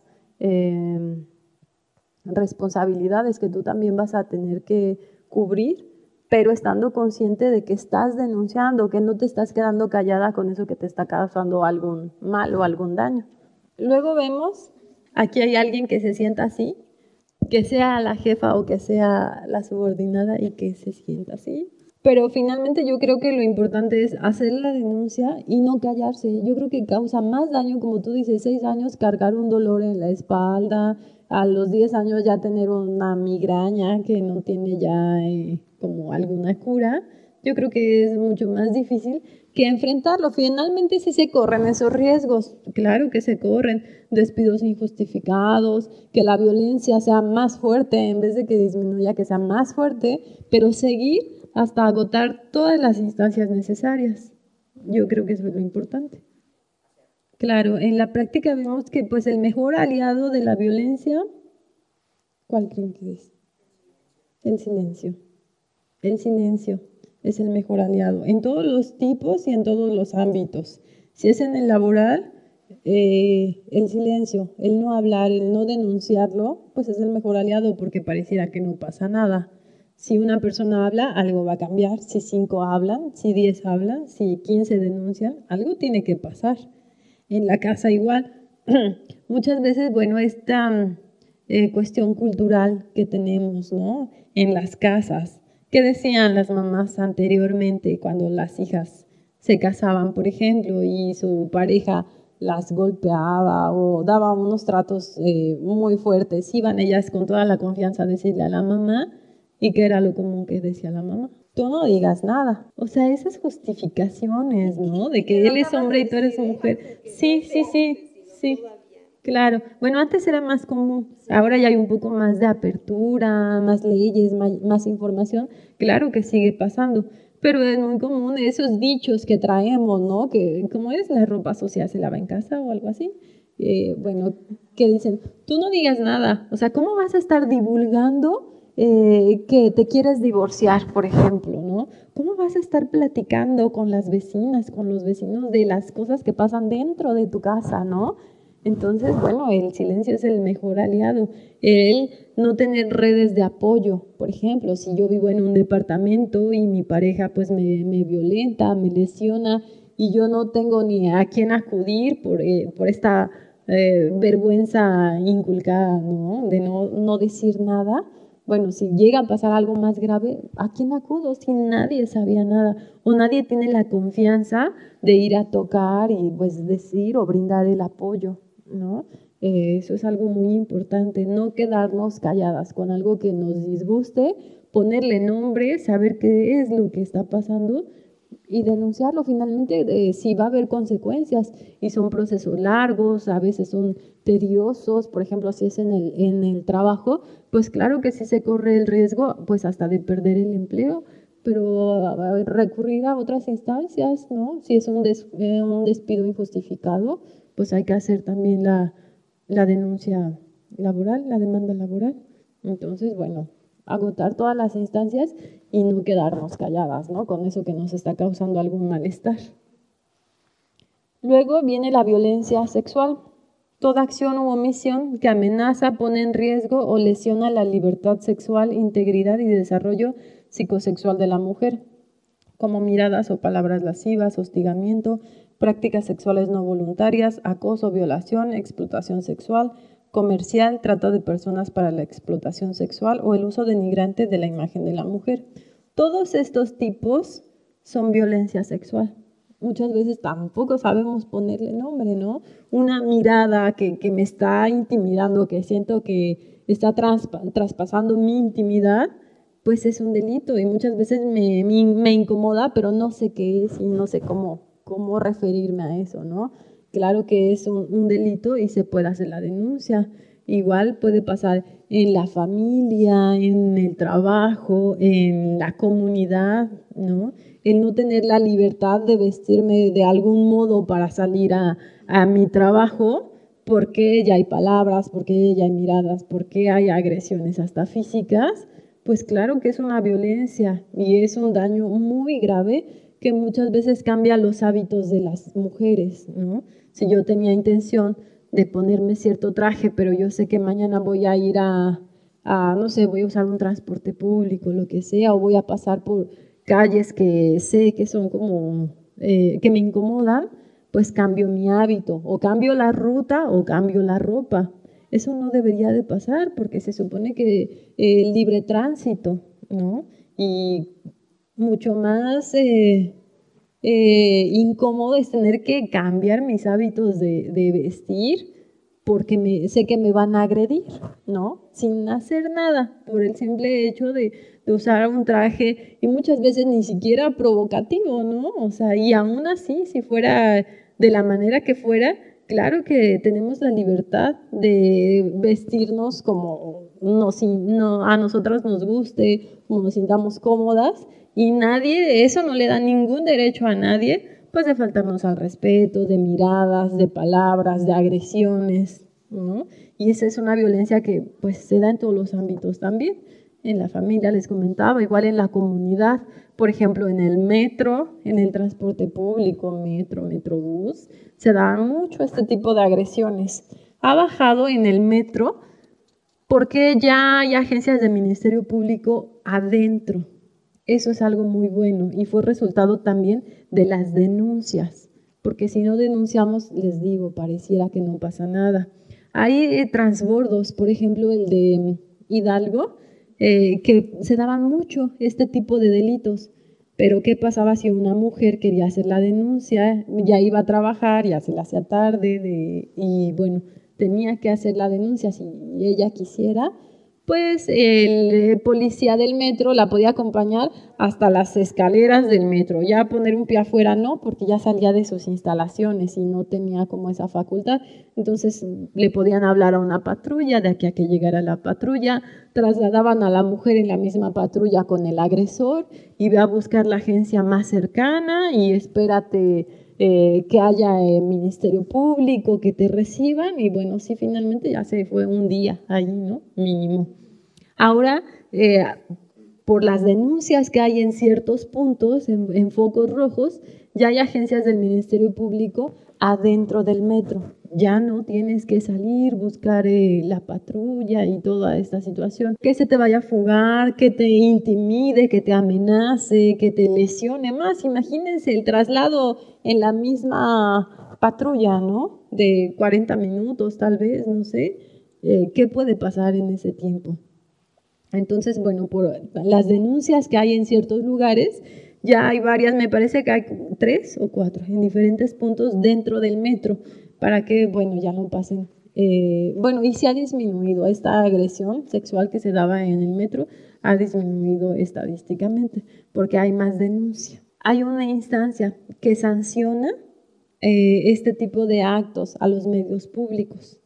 Speaker 2: responsabilidades que tú también vas a tener que cubrir, pero estando consciente de que estás denunciando, que no te estás quedando callada con eso que te está causando algún mal o algún daño. Luego vemos... Aquí hay alguien que se sienta así, que sea la jefa o que sea la subordinada y que se sienta así. Pero finalmente yo creo que lo importante es hacer la denuncia y no callarse. Yo creo que causa más daño, como tú dices, 6 años cargar un dolor en la espalda, a los 10 años ya tener una migraña que no tiene ya como alguna cura. Yo creo que es mucho más difícil que enfrentarlo. Finalmente sí se corren esos riesgos, claro que se corren, despidos injustificados, que la violencia sea más fuerte en vez de que disminuya, que sea más fuerte, pero seguir hasta agotar todas las instancias necesarias. Yo creo que eso es lo importante. Claro, en la práctica vemos que pues el mejor aliado de la violencia, ¿cuál creen que es? El silencio. El silencio es el mejor aliado en todos los tipos y en todos los ámbitos. Si es en el laboral, el silencio, el no hablar, el no denunciarlo, pues es el mejor aliado porque pareciera que no pasa nada. Si una persona habla, algo va a cambiar. Si 5 hablan, si 10 hablan, si 15 denuncian, algo tiene que pasar. En la casa igual. Muchas veces, bueno, esta cuestión cultural que tenemos, ¿no? En las casas. ¿Qué decían las mamás anteriormente cuando las hijas se casaban, por ejemplo, y su pareja las golpeaba o daba unos tratos muy fuertes? Iban ellas con toda la confianza a decirle a la mamá, y que era lo común que decía la mamá. Tú no digas nada. O sea, esas justificaciones, ¿no? De que él es hombre y tú eres mujer. Sí, sí, sí, sí. Claro. Bueno, antes era más común. Ahora ya hay un poco más de apertura, más leyes, más información. Claro que sigue pasando. Pero es muy común esos dichos que traemos, ¿no? Que, ¿cómo es? La ropa sucia se lava en casa o algo así. Bueno, que dicen, tú no digas nada. O sea, ¿cómo vas a estar divulgando que te quieres divorciar, por ejemplo, ¿no? ¿Cómo vas a estar platicando con las vecinas, con los vecinos de las cosas que pasan dentro de tu casa, ¿no? Entonces, bueno, el silencio es el mejor aliado. El no tener redes de apoyo, por ejemplo, si yo vivo en un departamento y mi pareja pues me violenta, me lesiona y yo no tengo ni a quién acudir por esta vergüenza inculcada, ¿no? De no decir nada. Bueno, si llega a pasar algo más grave, ¿a quién acudo si nadie sabía nada? O nadie tiene la confianza de ir a tocar y pues decir o brindar el apoyo, ¿no? Eso es algo muy importante, no quedarnos calladas con algo que nos disguste, ponerle nombre, saber qué es lo que está pasando y denunciarlo. Finalmente, sí va a haber consecuencias y son procesos largos, a veces son tediosos, por ejemplo, si es en el trabajo, pues claro que sí se corre el riesgo pues hasta de perder el empleo, pero recurrir a otras instancias, ¿no? Si es un despido injustificado, pues hay que hacer también la denuncia laboral, la demanda laboral. Entonces, bueno, agotar todas las instancias y no quedarnos calladas, ¿no? Con eso que nos está causando algún malestar. Luego viene la violencia sexual. Toda acción u omisión que amenaza, pone en riesgo o lesiona la libertad sexual, integridad y desarrollo psicosexual de la mujer, como miradas o palabras lascivas, hostigamiento, prácticas sexuales no voluntarias, acoso, violación, explotación sexual, comercial, trata de personas para la explotación sexual o el uso denigrante de la imagen de la mujer. Todos estos tipos son violencia sexual. Muchas veces tampoco sabemos ponerle nombre, ¿no? Una mirada que me está intimidando, que siento que está traspasando mi intimidad, pues es un delito y muchas veces me incomoda, pero no sé qué es y no sé cómo referirme a eso, ¿no? Claro que es un delito y se puede hacer la denuncia. Igual puede pasar en la familia, en el trabajo, en la comunidad, ¿no? El no tener la libertad de vestirme de algún modo para salir a mi trabajo, porque ya hay palabras, porque ya hay miradas, porque hay agresiones hasta físicas, pues claro que es una violencia y es un daño muy grave que muchas veces cambia los hábitos de las mujeres, ¿no? Si yo tenía intención de ponerme cierto traje, pero yo sé que mañana voy a ir no sé, voy a usar un transporte público, lo que sea, o voy a pasar por calles que sé que son como, que me incomodan, pues cambio mi hábito, o cambio la ruta, o cambio la ropa. Eso no debería de pasar, porque se supone que el libre tránsito, ¿no? Y mucho más incómodo es tener que cambiar mis hábitos de vestir porque sé que me van a agredir, ¿no? Sin hacer nada, por el simple hecho de usar un traje y muchas veces ni siquiera provocativo, ¿no? O sea, y aún así, si fuera de la manera que fuera, claro que tenemos la libertad de vestirnos como a nosotras nos guste, como nos sintamos cómodas, y eso no le da ningún derecho a nadie, pues de faltarnos al respeto, de miradas, de palabras, de agresiones, ¿no? Y esa es una violencia que pues se da en todos los ámbitos también. En la familia, les comentaba, igual en la comunidad, por ejemplo, en el metro, en el transporte público, metrobús, se da mucho este tipo de agresiones. Ha bajado en el metro porque ya hay agencias del Ministerio Público adentro. Eso es algo muy bueno y fue resultado también de las denuncias, porque si no denunciamos, les digo, pareciera que no pasa nada. Hay transbordos, por ejemplo, el de Hidalgo, que se daban mucho este tipo de delitos, pero ¿qué pasaba si una mujer quería hacer la denuncia? Ya iba a trabajar, ya se le hacía tarde y bueno, tenía que hacer la denuncia si ella quisiera, pues el policía del metro la podía acompañar hasta las escaleras del metro. Ya poner un pie afuera no, porque ya salía de sus instalaciones y no tenía como esa facultad. Entonces le podían hablar a una patrulla, de aquí a que llegara la patrulla, trasladaban a la mujer en la misma patrulla con el agresor y ve a buscar la agencia más cercana y espérate que haya Ministerio Público, que te reciban y bueno, sí, finalmente ya se fue un día ahí, ¿no? Mínimo. Ahora, por las denuncias que hay en ciertos puntos, en focos rojos, ya hay agencias del Ministerio Público adentro del metro. Ya no tienes que salir, buscar la patrulla y toda esta situación. Que se te vaya a fugar, que te intimide, que te amenace, que te lesione más. Imagínense el traslado en la misma patrulla, ¿no? De 40 minutos tal vez, no sé. ¿Qué puede pasar en ese tiempo? Entonces, bueno, por las denuncias que hay en ciertos lugares, ya hay varias, me parece que hay 3 o 4 en diferentes puntos dentro del metro, para que, bueno, ya no pasen. Bueno, y se ha disminuido esta agresión sexual que se daba en el metro, ha disminuido estadísticamente, porque hay más denuncia. Hay una instancia que sanciona este tipo de actos a los medios públicos.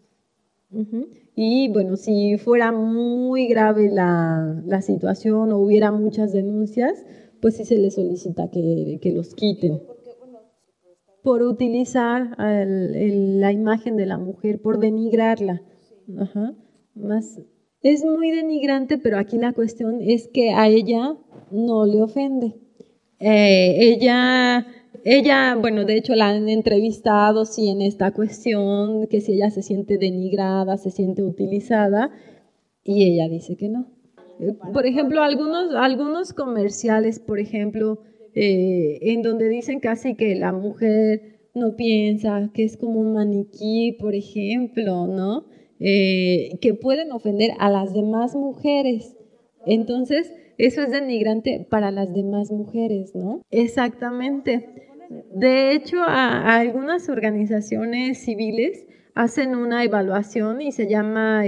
Speaker 2: Y bueno, si fuera muy grave la situación o hubiera muchas denuncias, pues sí se les solicita que los quiten. Por utilizar la imagen de la mujer, por denigrarla. Ajá. Más, es muy denigrante, pero aquí la cuestión es que a ella no le ofende. Ella, bueno, de hecho la han entrevistado, sí, en esta cuestión, que si ella se siente denigrada, se siente utilizada, y ella dice que no. Por ejemplo, algunos comerciales, por ejemplo, en donde dicen casi que la mujer no piensa, que es como un maniquí, por ejemplo, ¿no? Que pueden ofender a las demás mujeres. Entonces, eso es denigrante para las demás mujeres, ¿no? Exactamente. De hecho, a algunas organizaciones civiles hacen una evaluación y se llama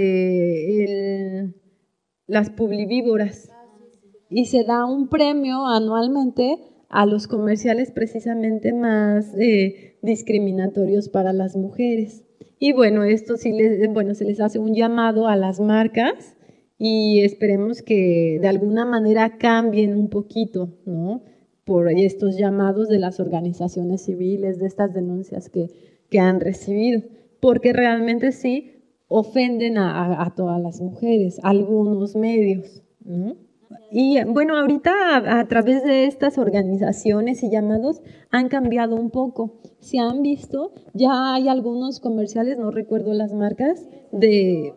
Speaker 2: las publivívoras, y se da un premio anualmente a los comerciales precisamente más discriminatorios para las mujeres. Y bueno, esto sí se les hace un llamado a las marcas y esperemos que de alguna manera cambien un poquito, ¿no? Por estos llamados de las organizaciones civiles, de estas denuncias que han recibido, porque realmente sí ofenden a todas las mujeres, algunos medios, ¿no? Y bueno, ahorita a través de estas organizaciones y llamados han cambiado un poco. Si han visto, ya hay algunos comerciales, no recuerdo las marcas, de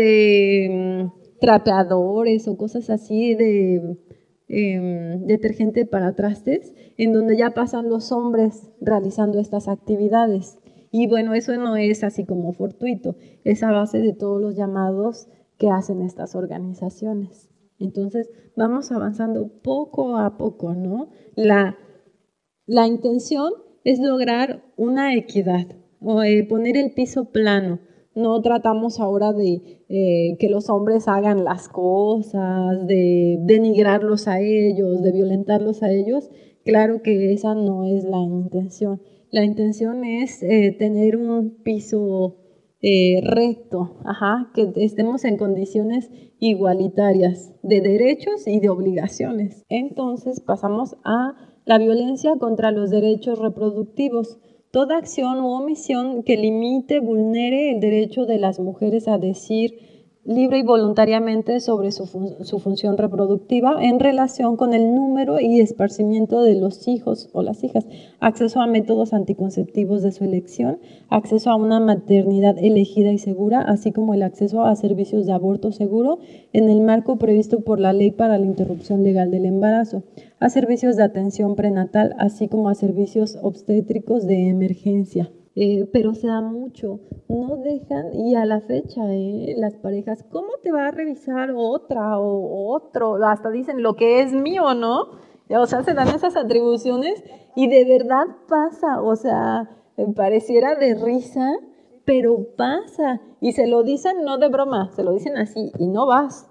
Speaker 2: trapeadores o cosas así, de detergente para trastes, en donde ya pasan los hombres realizando estas actividades. Y bueno, eso no es así como fortuito, es a base de todos los llamados que hacen estas organizaciones. Entonces, vamos avanzando poco a poco, ¿no? La intención es lograr una equidad, o poner el piso plano. No tratamos ahora de que los hombres hagan las cosas, de denigrarlos a ellos, de violentarlos a ellos. Claro que esa no es la intención. La intención es tener un piso recto, que estemos en condiciones igualitarias de derechos y de obligaciones. Entonces pasamos a la violencia contra los derechos reproductivos. Toda acción u omisión que limite, vulnere el derecho de las mujeres a decir libre y voluntariamente sobre su función reproductiva en relación con el número y esparcimiento de los hijos o las hijas, acceso a métodos anticonceptivos de su elección, acceso a una maternidad elegida y segura, así como el acceso a servicios de aborto seguro en el marco previsto por la Ley para la Interrupción Legal del Embarazo, a servicios de atención prenatal, así como a servicios obstétricos de emergencia. Pero se da mucho, no dejan, y a la fecha las parejas, ¿cómo te va a revisar otra o otro? Hasta dicen lo que es mío, ¿no? O sea, se dan esas atribuciones y de verdad pasa, o sea, pareciera de risa, pero pasa, y se lo dicen no de broma, se lo dicen así, y no vas,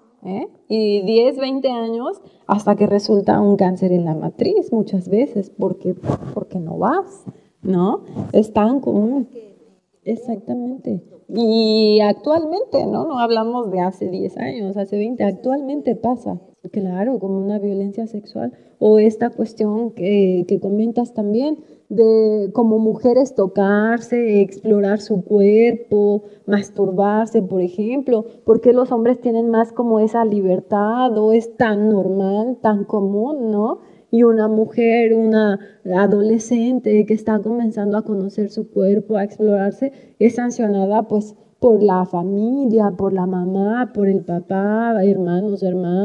Speaker 2: y 10, 20 años hasta que resulta un cáncer en la matriz muchas veces, porque no vas, ¿no? Es tan común. Exactamente. Y actualmente, ¿no? No hablamos de hace 10 años, hace 20, actualmente pasa. Claro, como una violencia sexual. O esta cuestión que comentas también, de como mujeres tocarse, explorar su cuerpo, masturbarse, por ejemplo. ¿Por qué los hombres tienen más como esa libertad o es tan normal, tan común, ¿no? Y una mujer, una adolescente que está comenzando a conocer su cuerpo, a explorarse, es sancionada pues por la familia, por la mamá, por el papá, hermanos,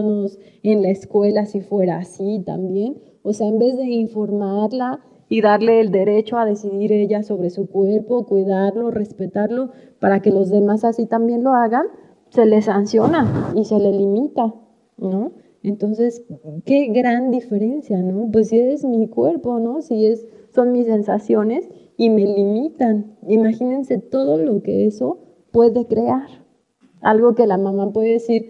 Speaker 2: en la escuela si fuera así también. O sea, en vez de informarla y darle el derecho a decidir ella sobre su cuerpo, cuidarlo, respetarlo, para que los demás así también lo hagan, se le sanciona y se le limita, ¿no? Entonces, qué gran diferencia, ¿no? Pues si es mi cuerpo, ¿no? Son mis sensaciones y me limitan. Imagínense todo lo que eso puede crear. Algo que la mamá puede decir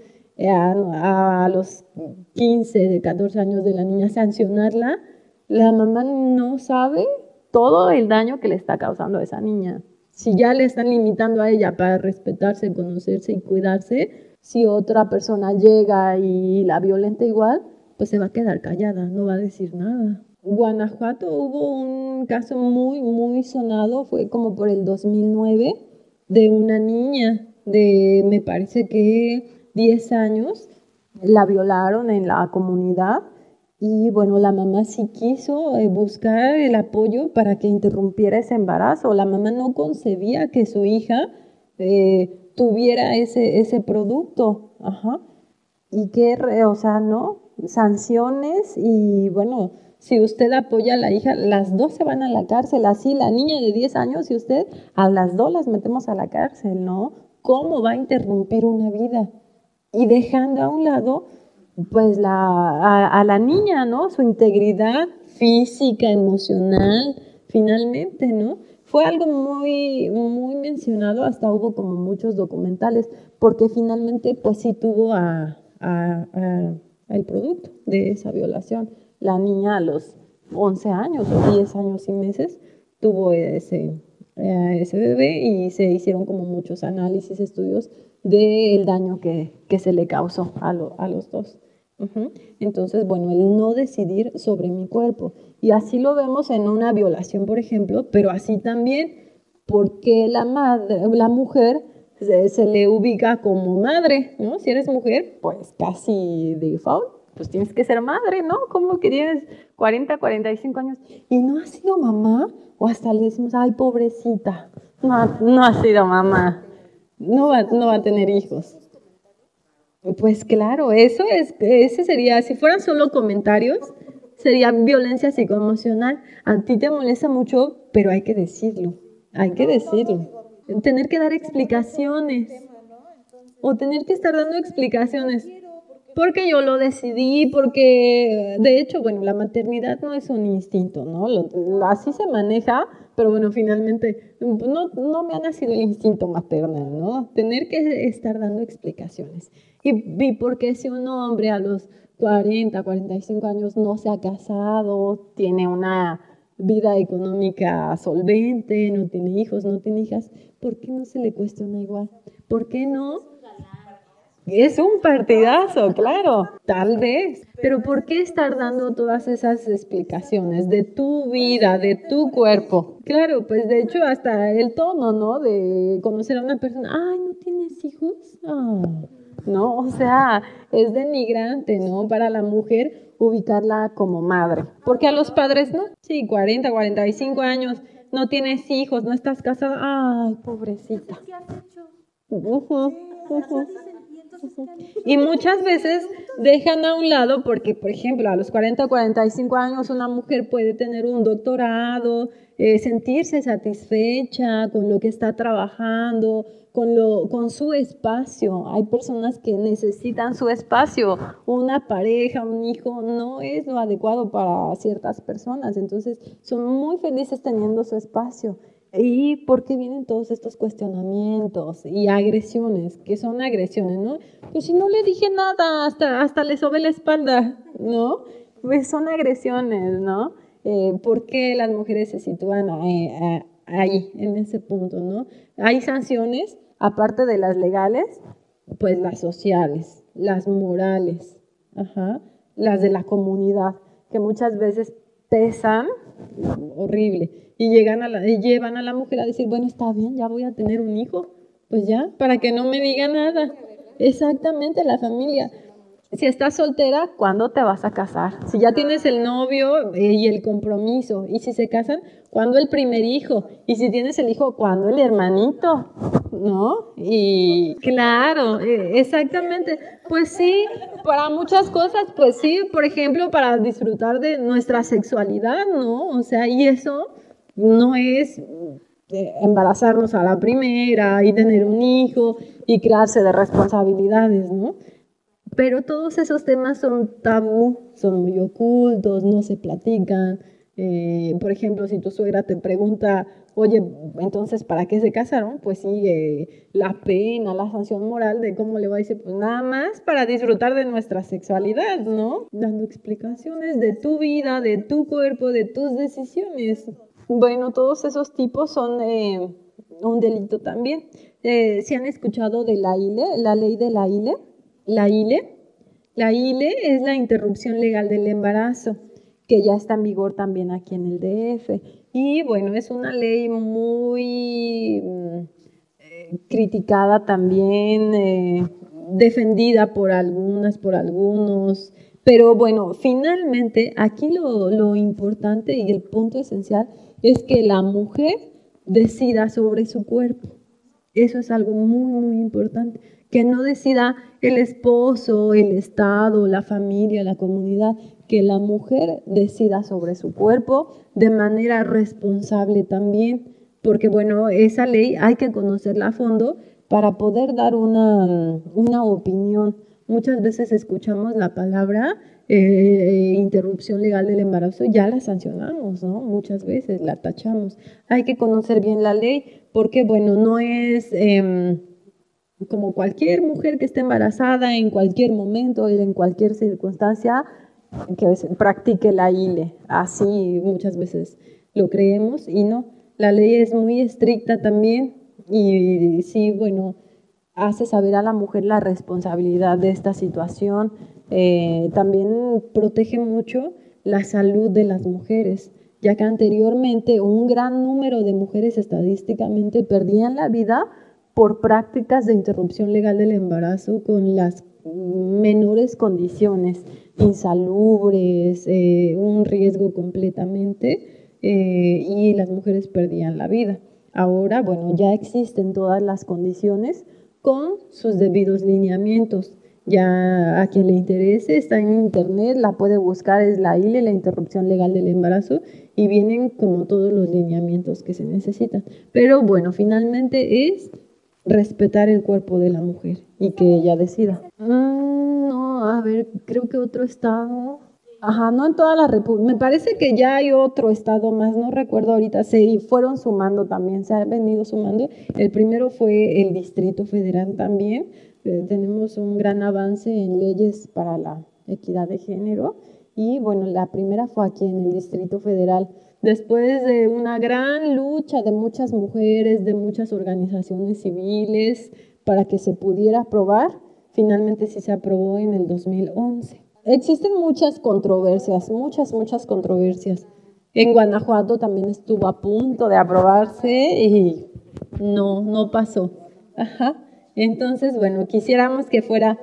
Speaker 2: a los 15, 14 años de la niña, sancionarla, la mamá no sabe todo el daño que le está causando a esa niña. Si ya le están limitando a ella para respetarse, conocerse y cuidarse, si otra persona llega y la violenta igual, pues se va a quedar callada, no va a decir nada. Guanajuato hubo un caso muy, muy sonado, fue como por el 2009, de una niña de, me parece que 10 años, la violaron en la comunidad y bueno, la mamá sí quiso buscar el apoyo para que interrumpiera ese embarazo. La mamá no concebía que su hija tuviera ese producto. Ajá. Y que, o sea, ¿no? Sanciones y bueno, si usted apoya a la hija, las dos se van a la cárcel, así la niña de 10 años y usted, a las dos las metemos a la cárcel, ¿no? ¿Cómo va a interrumpir una vida? Y dejando a un lado, pues a la niña, ¿no? Su integridad física, emocional, finalmente, ¿no? Fue algo muy, muy mencionado, hasta hubo como muchos documentales, porque finalmente pues sí tuvo el producto de esa violación. La niña a los 11 años o 10 años y meses tuvo ese bebé y se hicieron como muchos análisis, estudios del daño que se le causó a los dos. Entonces, bueno, el no decidir sobre mi cuerpo. Y así lo vemos en una violación, por ejemplo, pero así también, porque la mujer se le ubica como madre, ¿no? Si eres mujer, pues casi default, pues tienes que ser madre, ¿no? Como que tienes 40, 45 años y no has sido mamá, o hasta le decimos, ay, pobrecita, no ha sido mamá, no va a tener hijos. Pues claro, ese sería, si fueran solo comentarios, sería violencia psicoemocional. A ti te molesta mucho, pero hay que decirlo, hay que decirlo. Tener que dar explicaciones, o tener que estar dando explicaciones. Porque yo lo decidí, porque de hecho, bueno, la maternidad no es un instinto, ¿no? Así se maneja, pero bueno, finalmente no me ha nacido el instinto maternal, ¿no? Tener que estar dando explicaciones. Y porque si un hombre a los 40, 45 años no se ha casado, tiene una vida económica solvente, no tiene hijos, no tiene hijas, ¿por qué no se le cuestiona igual? ¿Por qué no? Es un partidazo, claro, tal vez. Pero ¿por qué estar dando todas esas explicaciones de tu vida, de tu cuerpo? Claro, pues de hecho hasta el tono, ¿no? De conocer a una persona, ay, ¿no tienes hijos? Ah, no, o sea, es denigrante, ¿no? Para la mujer ubicarla como madre. Porque a los padres, ¿no? Sí, 40, 45 años, no tienes hijos, no estás casada, ay, pobrecita.
Speaker 3: ¿Qué has hecho?
Speaker 2: Ujú. Y muchas veces dejan a un lado porque, por ejemplo, a los 40 o 45 años una mujer puede tener un doctorado, sentirse satisfecha con lo que está trabajando, con su espacio. Hay personas que necesitan su espacio. Una pareja, un hijo no es lo adecuado para ciertas personas. Entonces, son muy felices teniendo su espacio. ¿Y por qué vienen todos estos cuestionamientos y agresiones? Que son agresiones, ¿no? Pues si no le dije nada, hasta le sobé la espalda, ¿no? Pues son agresiones, ¿no? ¿Por qué las mujeres se sitúan ahí, en ese punto, ¿no? Hay sanciones, aparte de las legales, pues las sociales, las morales, ajá, las de la comunidad, que muchas veces pesan horrible y llevan a la mujer a decir, bueno, está bien, ya voy a tener un hijo, pues ya, para que no me diga nada. Exactamente, la familia. Si estás soltera, ¿cuándo te vas a casar? Si ya tienes el novio y el compromiso, y si se casan, ¿cuándo el primer hijo? Y si tienes el hijo, ¿cuándo el hermanito? ¿No? Y claro, exactamente. Pues sí, para muchas cosas, pues sí, por ejemplo, para disfrutar de nuestra sexualidad, ¿no? O sea, y eso no es embarazarnos a la primera y tener un hijo y crearse de responsabilidades, ¿no? Pero todos esos temas son tabú, son muy ocultos, no se platican. Por ejemplo, si tu suegra te pregunta, oye, entonces, ¿para qué se casaron? Pues sí, la pena, la sanción moral de cómo le va a decir, pues nada más para disfrutar de nuestra sexualidad, ¿no? Dando explicaciones de tu vida, de tu cuerpo, de tus decisiones. Bueno, todos esos tipos son un delito también. ¿Se han escuchado de la ILE, la ley de la ILE? La ILE La ILE es la interrupción legal del embarazo, que ya está en vigor también aquí en el DF. Y bueno, es una ley muy criticada también, defendida por algunas, por algunos. Pero bueno, finalmente aquí lo importante y el punto esencial es que la mujer decida sobre su cuerpo. Eso es algo muy, muy importante. Que no decida el esposo, el Estado, la familia, la comunidad, que la mujer decida sobre su cuerpo de manera responsable también, porque bueno, esa ley hay que conocerla a fondo para poder dar una opinión. Muchas veces escuchamos la palabra interrupción legal del embarazo, ya la sancionamos, ¿no? Muchas veces la tachamos. Hay que conocer bien la ley porque, bueno, no es como cualquier mujer que esté embarazada en cualquier momento y en cualquier circunstancia que practique la ILE. Así muchas veces lo creemos y no. La ley es muy estricta también y sí, bueno, hace saber a la mujer la responsabilidad de esta situación. También protege mucho la salud de las mujeres, ya que anteriormente un gran número de mujeres estadísticamente perdían la vida por prácticas de interrupción legal del embarazo con las menores condiciones, insalubres, un riesgo completamente, y las mujeres perdían la vida. Ahora, bueno, ya existen todas las condiciones con sus debidos lineamientos. Ya a quien le interese, está en internet, la puede buscar, es la ILE, la interrupción legal del embarazo, y vienen como todos los lineamientos que se necesitan. Pero bueno, finalmente es respetar el cuerpo de la mujer y que ella decida. No, a ver, creo que otro estado. Ajá, no en toda la República. Me parece que ya hay otro estado más, no recuerdo ahorita, se fueron sumando también, se han venido sumando. El primero fue el Distrito Federal también. Tenemos un gran avance en leyes para la equidad de género y bueno, la primera fue aquí en el Distrito Federal. Después de una gran lucha de muchas mujeres, de muchas organizaciones civiles, para que se pudiera aprobar, finalmente sí se aprobó en el 2011. Existen muchas controversias, muchas controversias. En Guanajuato también estuvo a punto de aprobarse y no pasó. Ajá. Entonces, bueno, quisiéramos que fuera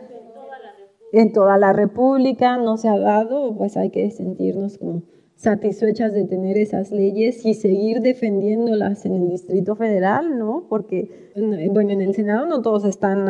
Speaker 2: en toda la República, no se ha dado, pues hay que sentirnos como satisfechas de tener esas leyes y seguir defendiéndolas en el Distrito Federal, ¿no? Porque, bueno, en el Senado no todos están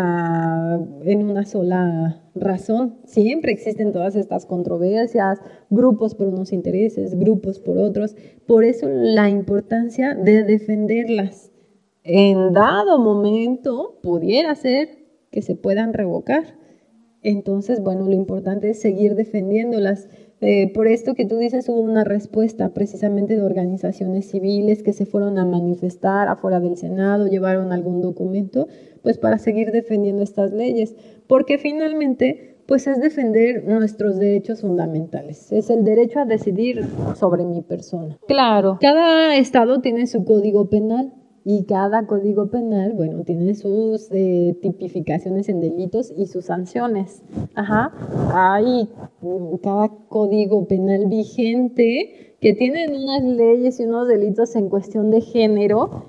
Speaker 2: en una sola razón, siempre existen todas estas controversias, grupos por unos intereses, grupos por otros, por eso la importancia de defenderlas. En dado momento pudiera ser que se puedan revocar. Entonces, bueno, lo importante es seguir defendiéndolas. Por esto que tú dices, hubo una respuesta precisamente de organizaciones civiles que se fueron a manifestar afuera del Senado, llevaron algún documento, pues para seguir defendiendo estas leyes, porque finalmente, pues es defender nuestros derechos fundamentales, es el derecho a decidir sobre mi persona. Claro, cada estado tiene su código penal. Y cada código penal, bueno, tiene sus tipificaciones en delitos y sus sanciones. Ajá. Hay cada código penal vigente que tienen unas leyes y unos delitos en cuestión de género,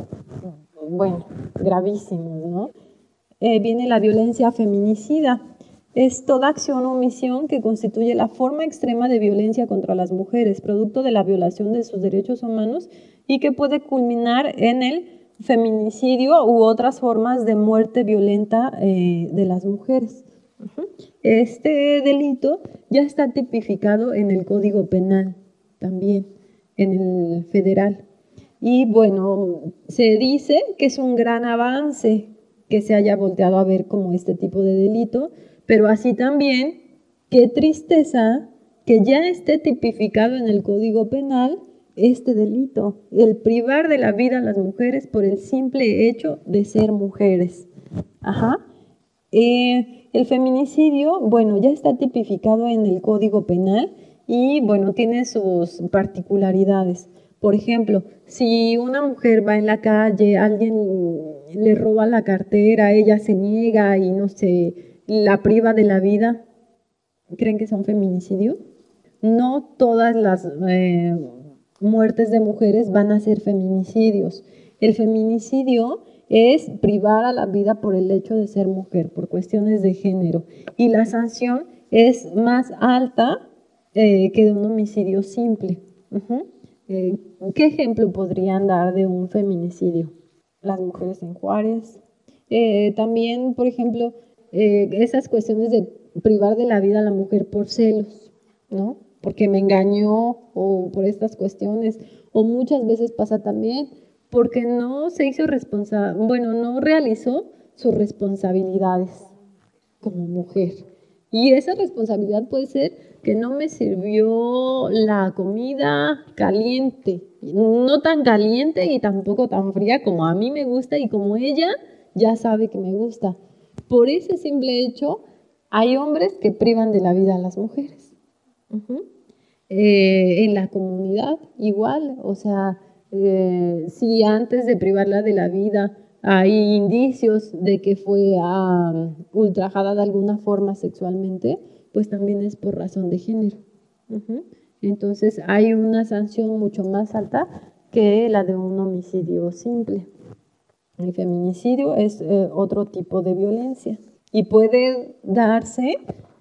Speaker 2: bueno, gravísimos, ¿no? Viene la violencia feminicida. Es toda acción o omisión que constituye la forma extrema de violencia contra las mujeres, producto de la violación de sus derechos humanos y que puede culminar en el feminicidio u otras formas de muerte violenta de las mujeres. Este delito ya está tipificado en el Código Penal también, en el federal. Y bueno, se dice que es un gran avance que se haya volteado a ver como este tipo de delito, pero así también, qué tristeza que ya esté tipificado en el Código Penal este delito, el privar de la vida a las mujeres por el simple hecho de ser mujeres. Ajá. El feminicidio, bueno, ya está tipificado en el Código Penal y, bueno, tiene sus particularidades. Por ejemplo, si una mujer va en la calle, alguien le roba la cartera, ella se niega y no se la priva de la vida, creen que son feminicidio. No todas las muertes de mujeres van a ser feminicidios. El feminicidio es privar a la vida por el hecho de ser mujer, por cuestiones de género. Y la sanción es más alta que de un homicidio simple. ¿Qué ejemplo podrían dar de un feminicidio? Las mujeres en Juárez. También, por ejemplo, esas cuestiones de privar de la vida a la mujer por celos, ¿no? Porque me engañó o por estas cuestiones. O muchas veces pasa también porque no se hizo responsable, bueno, no realizó sus responsabilidades como mujer. Y esa responsabilidad puede ser que no me sirvió la comida caliente, no tan caliente y tampoco tan fría como a mí me gusta y como ella ya sabe que me gusta. Por ese simple hecho, hay hombres que privan de la vida a las mujeres. En la comunidad igual, o sea, si antes de privarla de la vida hay indicios de que fue ultrajada de alguna forma sexualmente, pues también es por razón de género. Entonces hay una sanción mucho más alta que la de un homicidio simple. El feminicidio es otro tipo de violencia y puede darse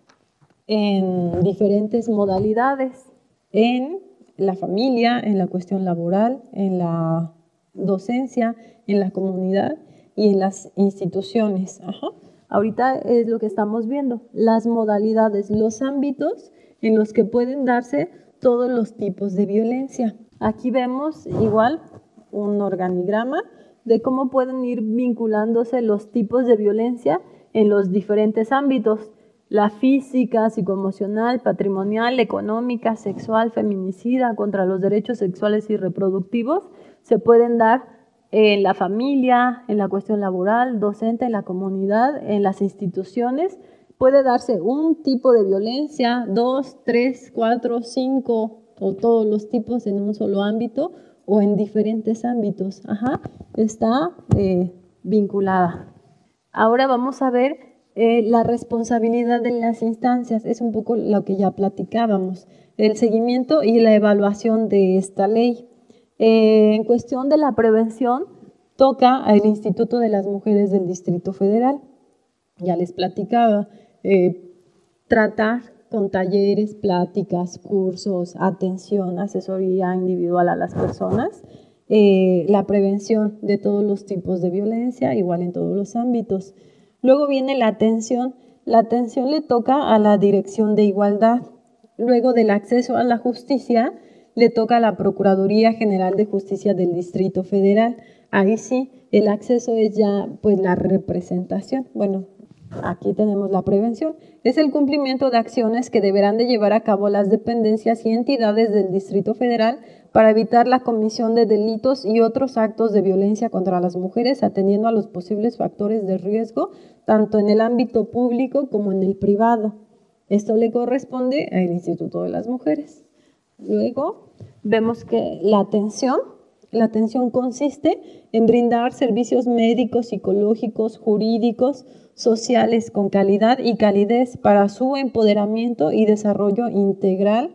Speaker 2: en diferentes modalidades, en la familia, en la cuestión laboral, en la docencia, en la comunidad y en las instituciones. Ahorita es lo que estamos viendo, las modalidades, los ámbitos en los que pueden darse todos los tipos de violencia. Aquí vemos igual un organigrama de cómo pueden ir vinculándose los tipos de violencia en los diferentes ámbitos. La física, psicoemocional, patrimonial, económica, sexual, feminicida, contra los derechos sexuales y reproductivos, se pueden dar en la familia, en la cuestión laboral, docente, en la comunidad, en las instituciones. Puede darse un tipo de violencia, 2, 3, 4, 5 o todos los tipos en un solo ámbito o en diferentes ámbitos. Está vinculada. Ahora vamos a ver la responsabilidad de las instancias, es un poco lo que ya platicábamos, el seguimiento y la evaluación de esta ley. En cuestión de la prevención, toca al Instituto de las Mujeres del Distrito Federal. Ya les platicaba, tratar con talleres, pláticas, cursos, atención, asesoría individual a las personas, la prevención de todos los tipos de violencia, igual en todos los ámbitos. Luego viene la atención le toca a la Dirección de Igualdad. Luego del acceso a la justicia, le toca a la Procuraduría General de Justicia del Distrito Federal. Ahí sí, el acceso es ya pues la representación. Bueno, aquí tenemos la prevención. Es el cumplimiento de acciones que deberán de llevar a cabo las dependencias y entidades del Distrito Federal para evitar la comisión de delitos y otros actos de violencia contra las mujeres, atendiendo a los posibles factores de riesgo, tanto en el ámbito público como en el privado. Esto le corresponde al Instituto de las Mujeres. Luego vemos que la atención consiste en brindar servicios médicos, psicológicos, jurídicos, sociales con calidad y calidez para su empoderamiento y desarrollo integral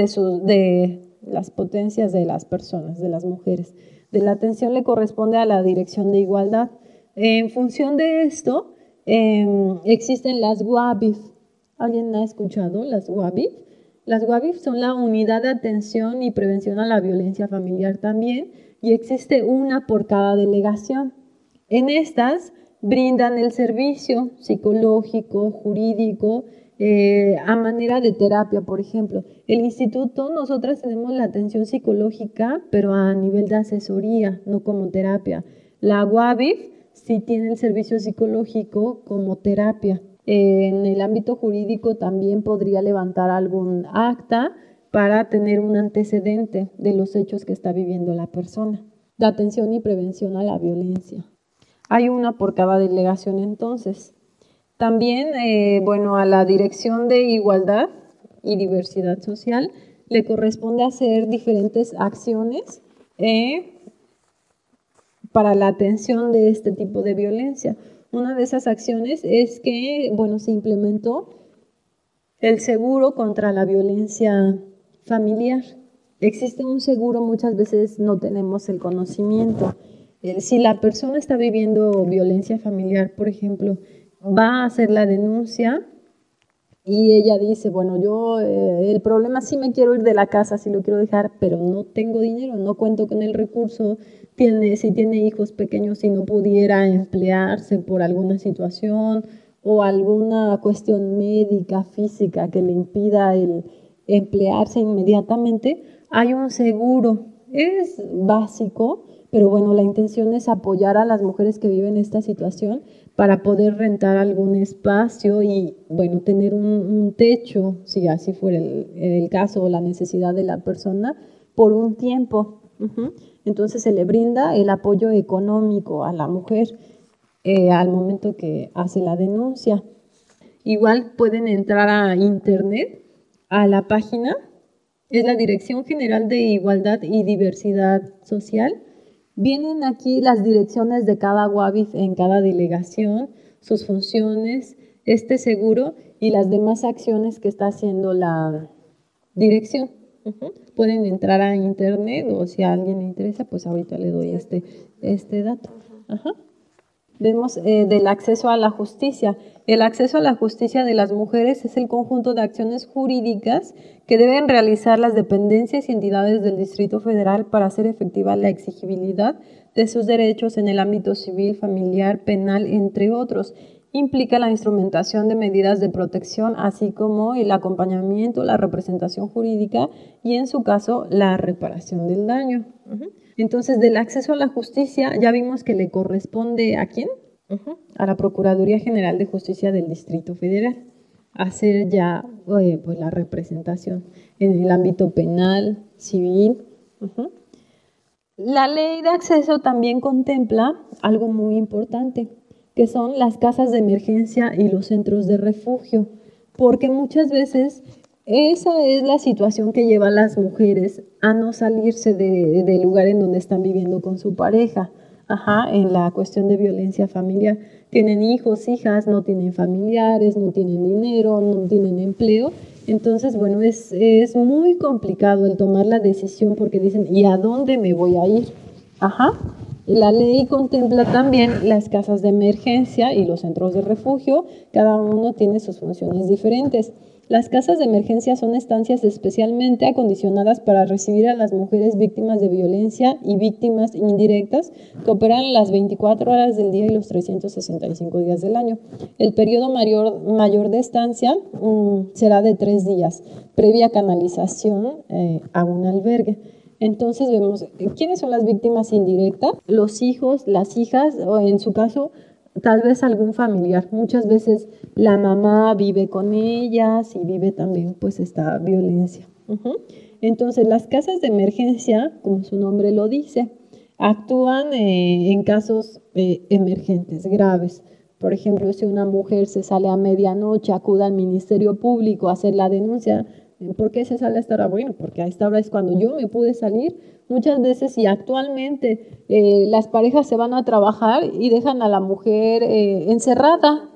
Speaker 2: de las potencias de las personas, de las mujeres. De la atención le corresponde a la Dirección de Igualdad. En función de esto, existen las UABIF. ¿Alguien ha escuchado las UABIF? Las UABIF son la Unidad de Atención y Prevención a la Violencia Familiar también, y existe una por cada delegación. En estas brindan el servicio psicológico, jurídico, a manera de terapia, por ejemplo. El instituto, nosotras tenemos la atención psicológica, pero a nivel de asesoría, no como terapia. La UABIF sí tiene el servicio psicológico como terapia. En el ámbito jurídico también podría levantar algún acta para tener un antecedente de los hechos que está viviendo la persona. De atención y prevención a la violencia. Hay una por cada delegación entonces. También, a la Dirección de Igualdad y Diversidad Social le corresponde hacer diferentes acciones para la atención de este tipo de violencia. Una de esas acciones es que, se implementó El seguro contra la violencia familiar. Existe un seguro, muchas veces no tenemos el conocimiento. Si la persona está viviendo violencia familiar, por ejemplo, va a hacer la denuncia y ella dice, bueno, yo el problema sí me quiero ir de la casa, sí lo quiero dejar, pero no tengo dinero, no cuento con el recurso, si tiene hijos pequeños y no pudiera emplearse por alguna situación o alguna cuestión médica, física que le impida el emplearse inmediatamente, hay un seguro. Es básico, pero bueno, la intención es apoyar a las mujeres que viven esta situación para poder rentar algún espacio y, bueno, tener un techo, si así fuera el caso o la necesidad de la persona, por un tiempo. Entonces se le brinda el apoyo económico a la mujer al momento que hace la denuncia. Igual pueden entrar a internet, a la página, es la Dirección General de Igualdad y Diversidad Social. Vienen aquí las direcciones de cada UABIF en cada delegación, sus funciones, este seguro y las demás acciones que está haciendo la dirección. Pueden entrar a internet o si a alguien le interesa, pues ahorita le doy este dato. Vemos del acceso a la justicia. El acceso a la justicia de las mujeres es el conjunto de acciones jurídicas que deben realizar las dependencias y entidades del Distrito Federal para hacer efectiva la exigibilidad de sus derechos en el ámbito civil, familiar, penal, entre otros. Implica la instrumentación de medidas de protección, así como el acompañamiento, la representación jurídica y, en su caso, la reparación del daño. Entonces, del acceso a la justicia, ya vimos que le corresponde ¿a quién? A la Procuraduría General de Justicia del Distrito Federal, hacer ya pues la representación en el ámbito penal, civil. La ley de acceso también contempla algo muy importante, que son las casas de emergencia y los centros de refugio, porque muchas veces esa es la situación que lleva a las mujeres a no salirse del lugar en donde están viviendo con su pareja. En la cuestión de violencia familiar. Tienen hijos, hijas, no tienen familiares, no tienen dinero, no tienen empleo. Entonces, bueno, es muy complicado el tomar la decisión porque dicen, ¿y a dónde me voy a ir? La ley contempla también las casas de emergencia y los centros de refugio. Cada uno tiene sus funciones diferentes. Las casas de emergencia son estancias especialmente acondicionadas para recibir a las mujeres víctimas de violencia y víctimas indirectas que operan las 24 horas del día y los 365 días del año. El periodo mayor de estancia será de 3 días, previa canalización a un albergue. Entonces vemos, ¿quiénes son las víctimas indirectas? Los hijos, las hijas, o en su caso, tal vez algún familiar. Muchas veces la mamá vive con ellas y vive también pues esta violencia. Entonces las casas de emergencia, como su nombre lo dice, actúan en casos emergentes, graves. Por ejemplo, si una mujer se sale a medianoche, acude al Ministerio Público a hacer la denuncia. ¿Por qué se sale a esta hora? Bueno, porque a esta hora es cuando yo me pude salir. Muchas veces y actualmente las parejas se van a trabajar y dejan a la mujer encerrada.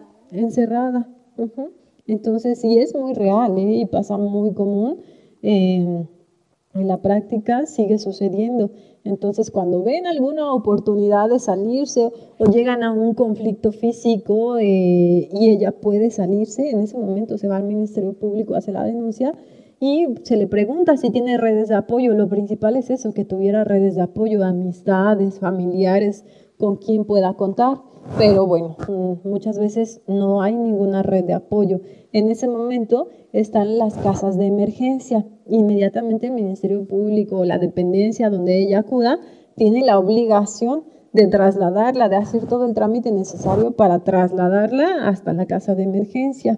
Speaker 2: Entonces sí es muy real y pasa muy común. En la práctica sigue sucediendo. Entonces, cuando ven alguna oportunidad de salirse o llegan a un conflicto físico y ella puede salirse, en ese momento se va al Ministerio Público, hace la denuncia y se le pregunta si tiene redes de apoyo. Lo principal es eso, que tuviera redes de apoyo, amistades, familiares, con quien pueda contar. Pero bueno, muchas veces no hay ninguna red de apoyo. En ese momento están las casas de emergencia. Inmediatamente el Ministerio Público o la dependencia donde ella acuda tiene la obligación de trasladarla, de hacer todo el trámite necesario para trasladarla hasta la casa de emergencia.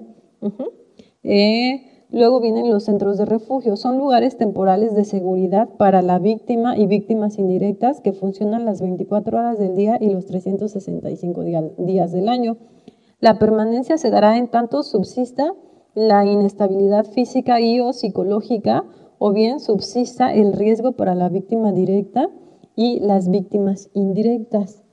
Speaker 2: Luego vienen los centros de refugio. Son lugares temporales de seguridad para la víctima y víctimas indirectas que funcionan las 24 horas del día y los 365 días del año. La permanencia se dará en tanto subsista la inestabilidad física y o psicológica o bien subsista el riesgo para la víctima directa y las víctimas indirectas.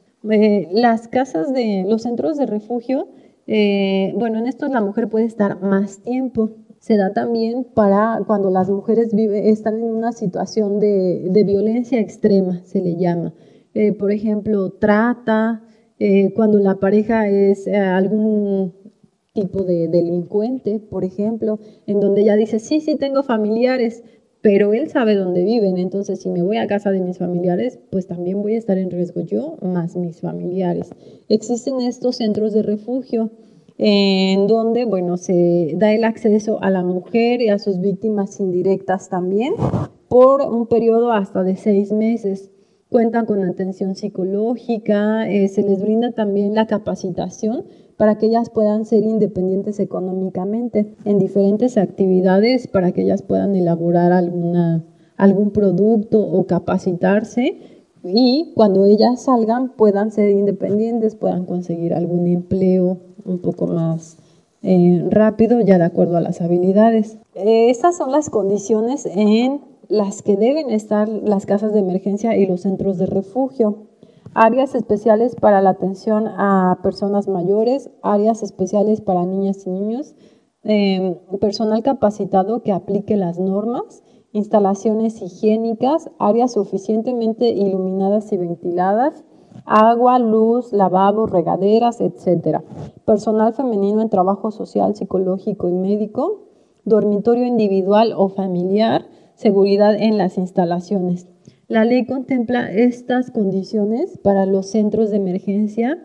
Speaker 2: Los centros de refugio, en estos la mujer puede estar más tiempo. Se da también para cuando las mujeres están en una situación de violencia extrema, se le llama. Por ejemplo, trata, cuando la pareja es algún tipo de delincuente, por ejemplo, en donde ella dice, sí, sí tengo familiares, pero él sabe dónde viven, entonces si me voy a casa de mis familiares, pues también voy a estar en riesgo yo más mis familiares. Existen estos centros de refugio en donde, bueno, se da el acceso a la mujer y a sus víctimas indirectas también por un periodo hasta de 6 meses. Cuentan con atención psicológica, se les brinda también la capacitación para que ellas puedan ser independientes económicamente en diferentes actividades, para que ellas puedan elaborar algún producto o capacitarse, y cuando ellas salgan puedan ser independientes, puedan conseguir algún empleo un poco más rápido, ya de acuerdo a las habilidades. Estas son las condiciones en las que deben estar las casas de emergencia y los centros de refugio. Áreas especiales para la atención a personas mayores, áreas especiales para niñas y niños, personal capacitado que aplique las normas, instalaciones higiénicas, áreas suficientemente iluminadas y ventiladas, agua, luz, lavabos, regaderas, etc. Personal femenino en trabajo social, psicológico y médico, dormitorio individual o familiar, seguridad en las instalaciones. La ley contempla estas condiciones para los centros de emergencia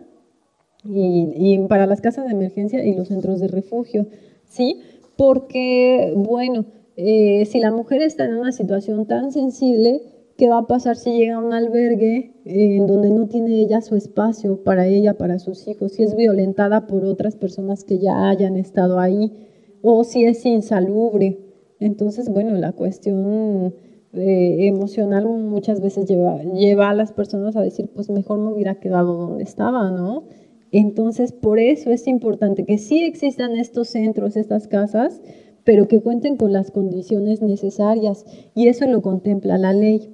Speaker 2: y para las casas de emergencia y los centros de refugio, ¿sí? Porque, bueno, si la mujer está en una situación tan sensible, ¿qué va a pasar si llega a un albergue en donde no tiene ella su espacio para ella, para sus hijos? Si es violentada por otras personas que ya hayan estado ahí, o si es insalubre. Entonces, bueno, la cuestión emocional muchas veces lleva a las personas a decir, pues mejor me hubiera quedado donde estaba, ¿no? Entonces, por eso es importante que sí existan estos centros, estas casas, pero que cuenten con las condiciones necesarias, y eso lo contempla la ley.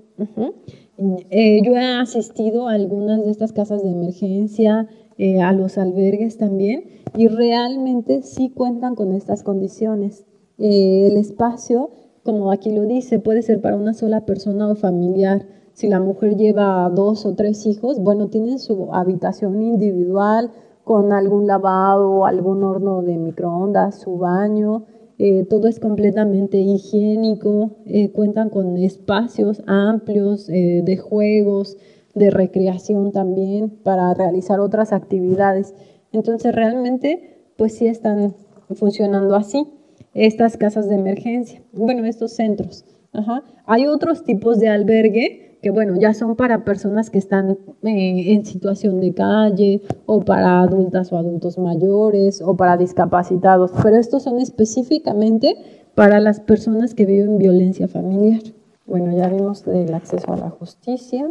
Speaker 2: Yo he asistido a algunas de estas casas de emergencia, a los albergues también, y realmente sí cuentan con estas condiciones. El espacio, como aquí lo dice, puede ser para una sola persona o familiar. Si la mujer lleva 2 o 3 hijos, bueno, tienen su habitación individual con algún lavabo, algún horno de microondas, su baño, todo es completamente higiénico, cuentan con espacios amplios de juegos, de recreación también para realizar otras actividades. Entonces realmente pues sí están funcionando así estas casas de emergencia, bueno, estos centros. Hay otros tipos de albergue que, bueno, ya son para personas que están en situación de calle, o para adultas o adultos mayores, o para discapacitados, pero estos son específicamente para las personas que viven violencia familiar. Bueno, ya vimos del acceso a la justicia.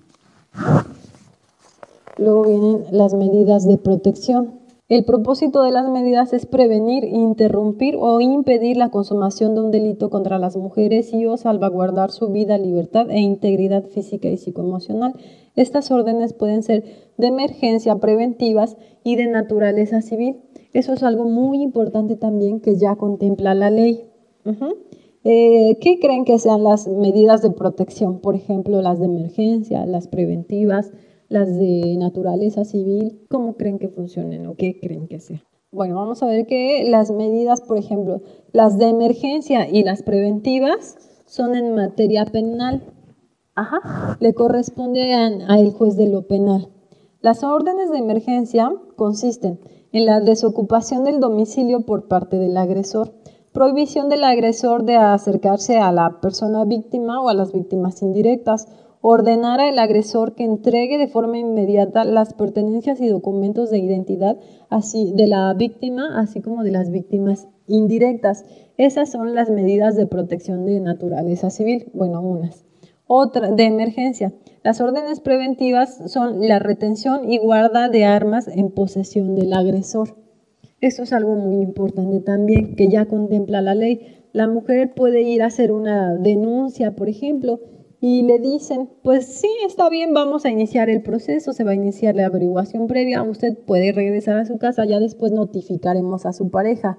Speaker 2: Luego vienen las medidas de protección. El propósito de las medidas es prevenir, interrumpir o impedir la consumación de un delito contra las mujeres y o salvaguardar su vida, libertad e integridad física y psicoemocional. Estas órdenes pueden ser de emergencia, preventivas y de naturaleza civil. Eso es algo muy importante también que ya contempla la ley. ¿Qué creen que sean las medidas de protección? Por ejemplo, las de emergencia, las preventivas, las de naturaleza civil. ¿Cómo creen que funcionen o qué creen que sea? Bueno, vamos a ver que las medidas, por ejemplo, las de emergencia y las preventivas son en materia penal. Le corresponde al juez de lo penal. Las órdenes de emergencia consisten en la desocupación del domicilio por parte del agresor, prohibición del agresor de acercarse a la persona víctima o a las víctimas indirectas, ordenar al agresor que entregue de forma inmediata las pertenencias y documentos de identidad así de la víctima, así como de las víctimas indirectas. Esas son las medidas de protección de naturaleza civil, bueno, unas. Otra de emergencia. Las órdenes preventivas son la retención y guarda de armas en posesión del agresor. Esto es algo muy importante también, que ya contempla la ley. La mujer puede ir a hacer una denuncia, por ejemplo, y le dicen, pues sí, está bien, vamos a iniciar el proceso, se va a iniciar la averiguación previa, usted puede regresar a su casa, ya después notificaremos a su pareja.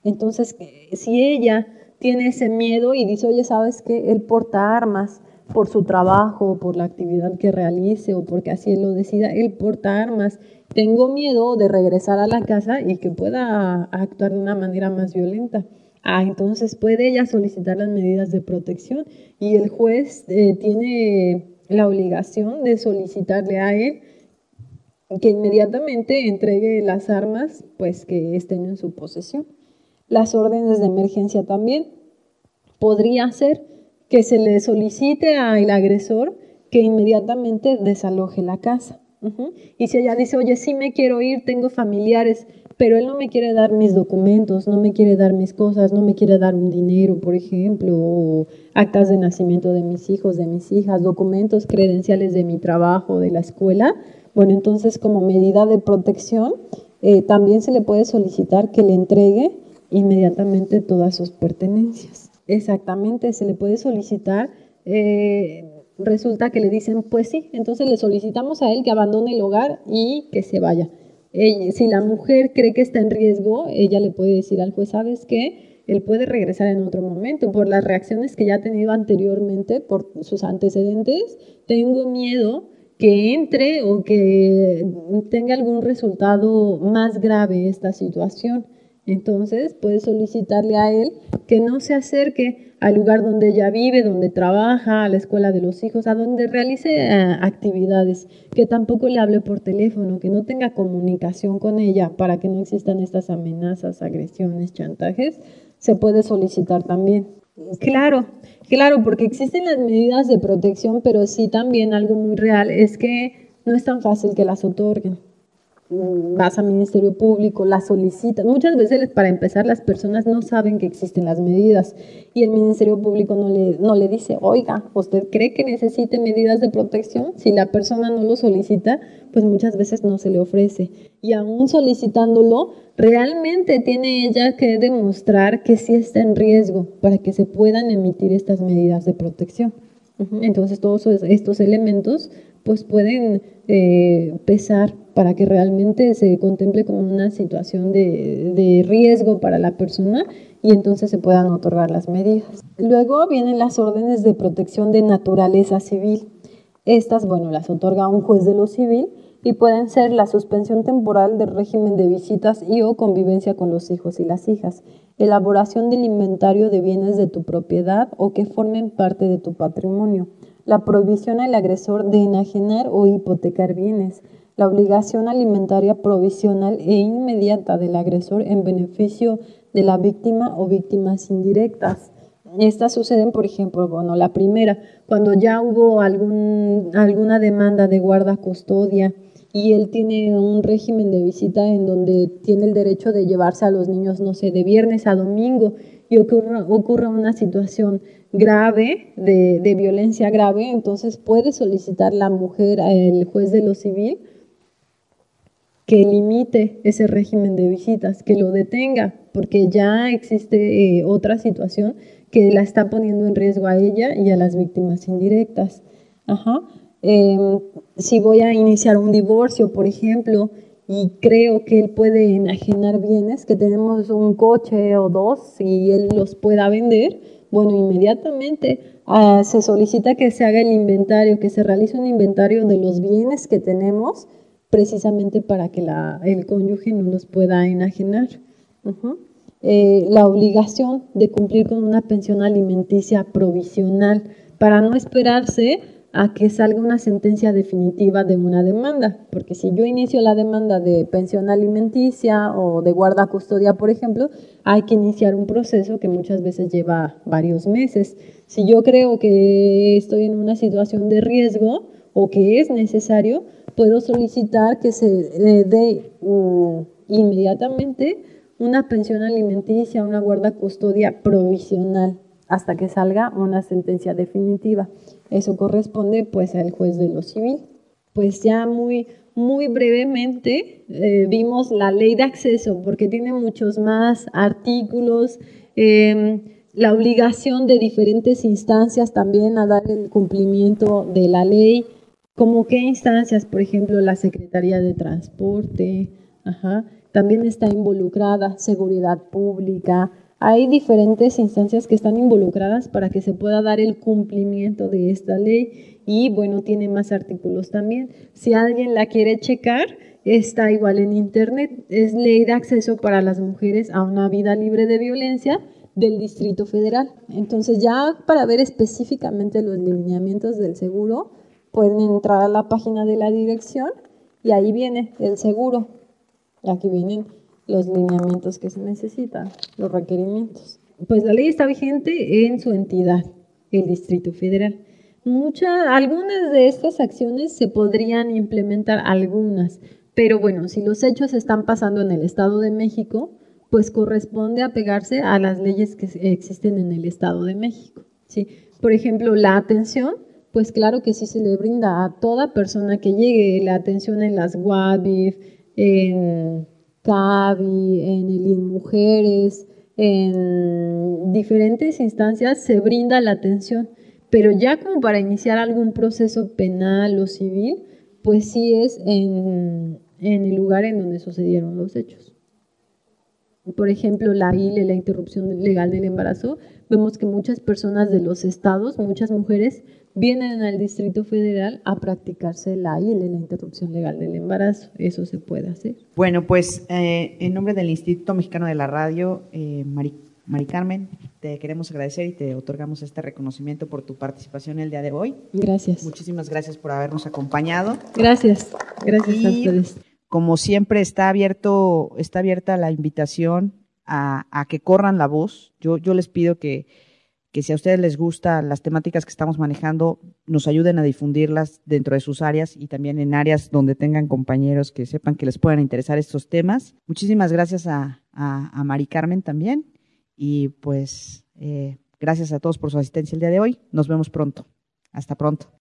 Speaker 2: Entonces, si ella tiene ese miedo y dice, oye, ¿sabes qué? Él porta armas por su trabajo, por la actividad que realice o porque así él lo decida, él porta armas. Tengo miedo de regresar a la casa y que pueda actuar de una manera más violenta. Entonces puede ella solicitar las medidas de protección y el juez tiene la obligación de solicitarle a él que inmediatamente entregue las armas pues que estén en su posesión. Las órdenes de emergencia también podría ser que se le solicite al agresor que inmediatamente desaloje la casa. Y si ella dice, oye, sí me quiero ir, tengo familiares, pero él no me quiere dar mis documentos, no me quiere dar mis cosas, no me quiere dar un dinero, por ejemplo, o actas de nacimiento de mis hijos, de mis hijas, documentos, credenciales de mi trabajo, de la escuela, bueno, entonces como medida de protección, también se le puede solicitar que le entregue inmediatamente todas sus pertenencias. Exactamente, se le puede solicitar, resulta que le dicen, pues sí, entonces le solicitamos a él que abandone el hogar y que se vaya. Si la mujer cree que está en riesgo, ella le puede decir al juez, ¿sabes qué? Él puede regresar en otro momento por las reacciones que ya ha tenido anteriormente, por sus antecedentes. Tengo miedo que entre o que tenga algún resultado más grave esta situación. Entonces puede solicitarle a él que no se acerque al lugar donde ella vive, donde trabaja, a la escuela de los hijos, a donde realice actividades, que tampoco le hable por teléfono, que no tenga comunicación con ella para que no existan estas amenazas, agresiones, chantajes, se puede solicitar también. Claro, claro, porque existen las medidas de protección, pero sí también algo muy real es que no es tan fácil que las otorguen. Vas al Ministerio Público, las solicitas. Muchas veces, para empezar, las personas no saben que existen las medidas y el Ministerio Público no le dice, oiga, ¿usted cree que necesite medidas de protección? Si la persona no lo solicita, pues muchas veces no se le ofrece. Y aún solicitándolo, realmente tiene ella que demostrar que sí está en riesgo para que se puedan emitir estas medidas de protección. Entonces, todos estos elementos pues pueden pesar para que realmente se contemple como una situación de riesgo para la persona y entonces se puedan otorgar las medidas. Luego vienen las órdenes de protección de naturaleza civil. Estas, bueno, las otorga un juez de lo civil y pueden ser la suspensión temporal del régimen de visitas y o convivencia con los hijos y las hijas, elaboración del inventario de bienes de tu propiedad o que formen parte de tu patrimonio, la prohibición al agresor de enajenar o hipotecar bienes, la obligación alimentaria provisional e inmediata del agresor en beneficio de la víctima o víctimas indirectas. Estas suceden, por ejemplo, bueno, la primera, cuando ya hubo alguna demanda de guarda-custodia y él tiene un régimen de visita en donde tiene el derecho de llevarse a los niños, no sé, de viernes a domingo y ocurra una situación grave, de violencia grave, entonces puede solicitar la mujer al juez de lo civil que limite ese régimen de visitas, que lo detenga, porque ya existe otra situación que la está poniendo en riesgo a ella y a las víctimas indirectas. Si voy a iniciar un divorcio, por ejemplo, y creo que él puede enajenar bienes, que tenemos un coche o dos y él los pueda vender, bueno, inmediatamente se solicita que se haga el inventario, que se realice un inventario de los bienes que tenemos, precisamente para que el cónyuge no los pueda enajenar. La obligación de cumplir con una pensión alimenticia provisional para no esperarse a que salga una sentencia definitiva de una demanda, porque si yo inicio la demanda de pensión alimenticia o de guarda-custodia, por ejemplo, hay que iniciar un proceso que muchas veces lleva varios meses. Si yo creo que estoy en una situación de riesgo o que es necesario, puedo solicitar que se dé inmediatamente una pensión alimenticia, una guarda-custodia provisional, hasta que salga una sentencia definitiva. Eso corresponde pues al juez de lo civil. Pues ya muy brevemente vimos la ley de acceso, porque tiene muchos más artículos, la obligación de diferentes instancias también a dar el cumplimiento de la ley. ¿Como qué instancias? Por ejemplo, la Secretaría de Transporte, también está involucrada seguridad pública. Hay diferentes instancias que están involucradas para que se pueda dar el cumplimiento de esta ley y bueno, tiene más artículos también. Si alguien la quiere checar, está igual en internet. Es Ley de Acceso para las Mujeres a una Vida Libre de Violencia del Distrito Federal. Entonces ya para ver específicamente los lineamientos del seguro, pueden entrar a la página de la dirección y ahí viene el seguro. Aquí vienen los lineamientos que se necesitan, los requerimientos. Pues la ley está vigente en su entidad, el Distrito Federal. Algunas de estas acciones se podrían implementar, algunas, pero bueno, si los hechos están pasando en el Estado de México, pues corresponde apegarse a las leyes que existen en el Estado de México, ¿sí? Por ejemplo, la atención, pues claro que sí se le brinda a toda persona que llegue, la atención en las UABIF, en CABI, en el INMujeres, en diferentes instancias se brinda la atención, pero ya como para iniciar algún proceso penal o civil, pues sí es en el lugar en donde sucedieron los hechos. Por ejemplo, la ILE, la interrupción legal del embarazo, vemos que muchas personas de los estados, muchas mujeres, vienen al Distrito Federal a practicarse la ILE, la interrupción legal del embarazo. Eso se puede hacer.
Speaker 1: Bueno, pues en nombre del Instituto Mexicano de la Radio, Mari Carmen, te queremos agradecer y te otorgamos este reconocimiento por tu participación el día de hoy.
Speaker 2: Gracias.
Speaker 1: Muchísimas gracias por habernos acompañado.
Speaker 2: Gracias a ustedes.
Speaker 1: Como siempre está abierta la invitación a que corran la voz. Yo les pido que si a ustedes les gustan las temáticas que estamos manejando, nos ayuden a difundirlas dentro de sus áreas y también en áreas donde tengan compañeros que sepan que les puedan interesar estos temas. Muchísimas gracias a Mari Carmen también y pues gracias a todos por su asistencia el día de hoy. Nos vemos pronto. Hasta pronto.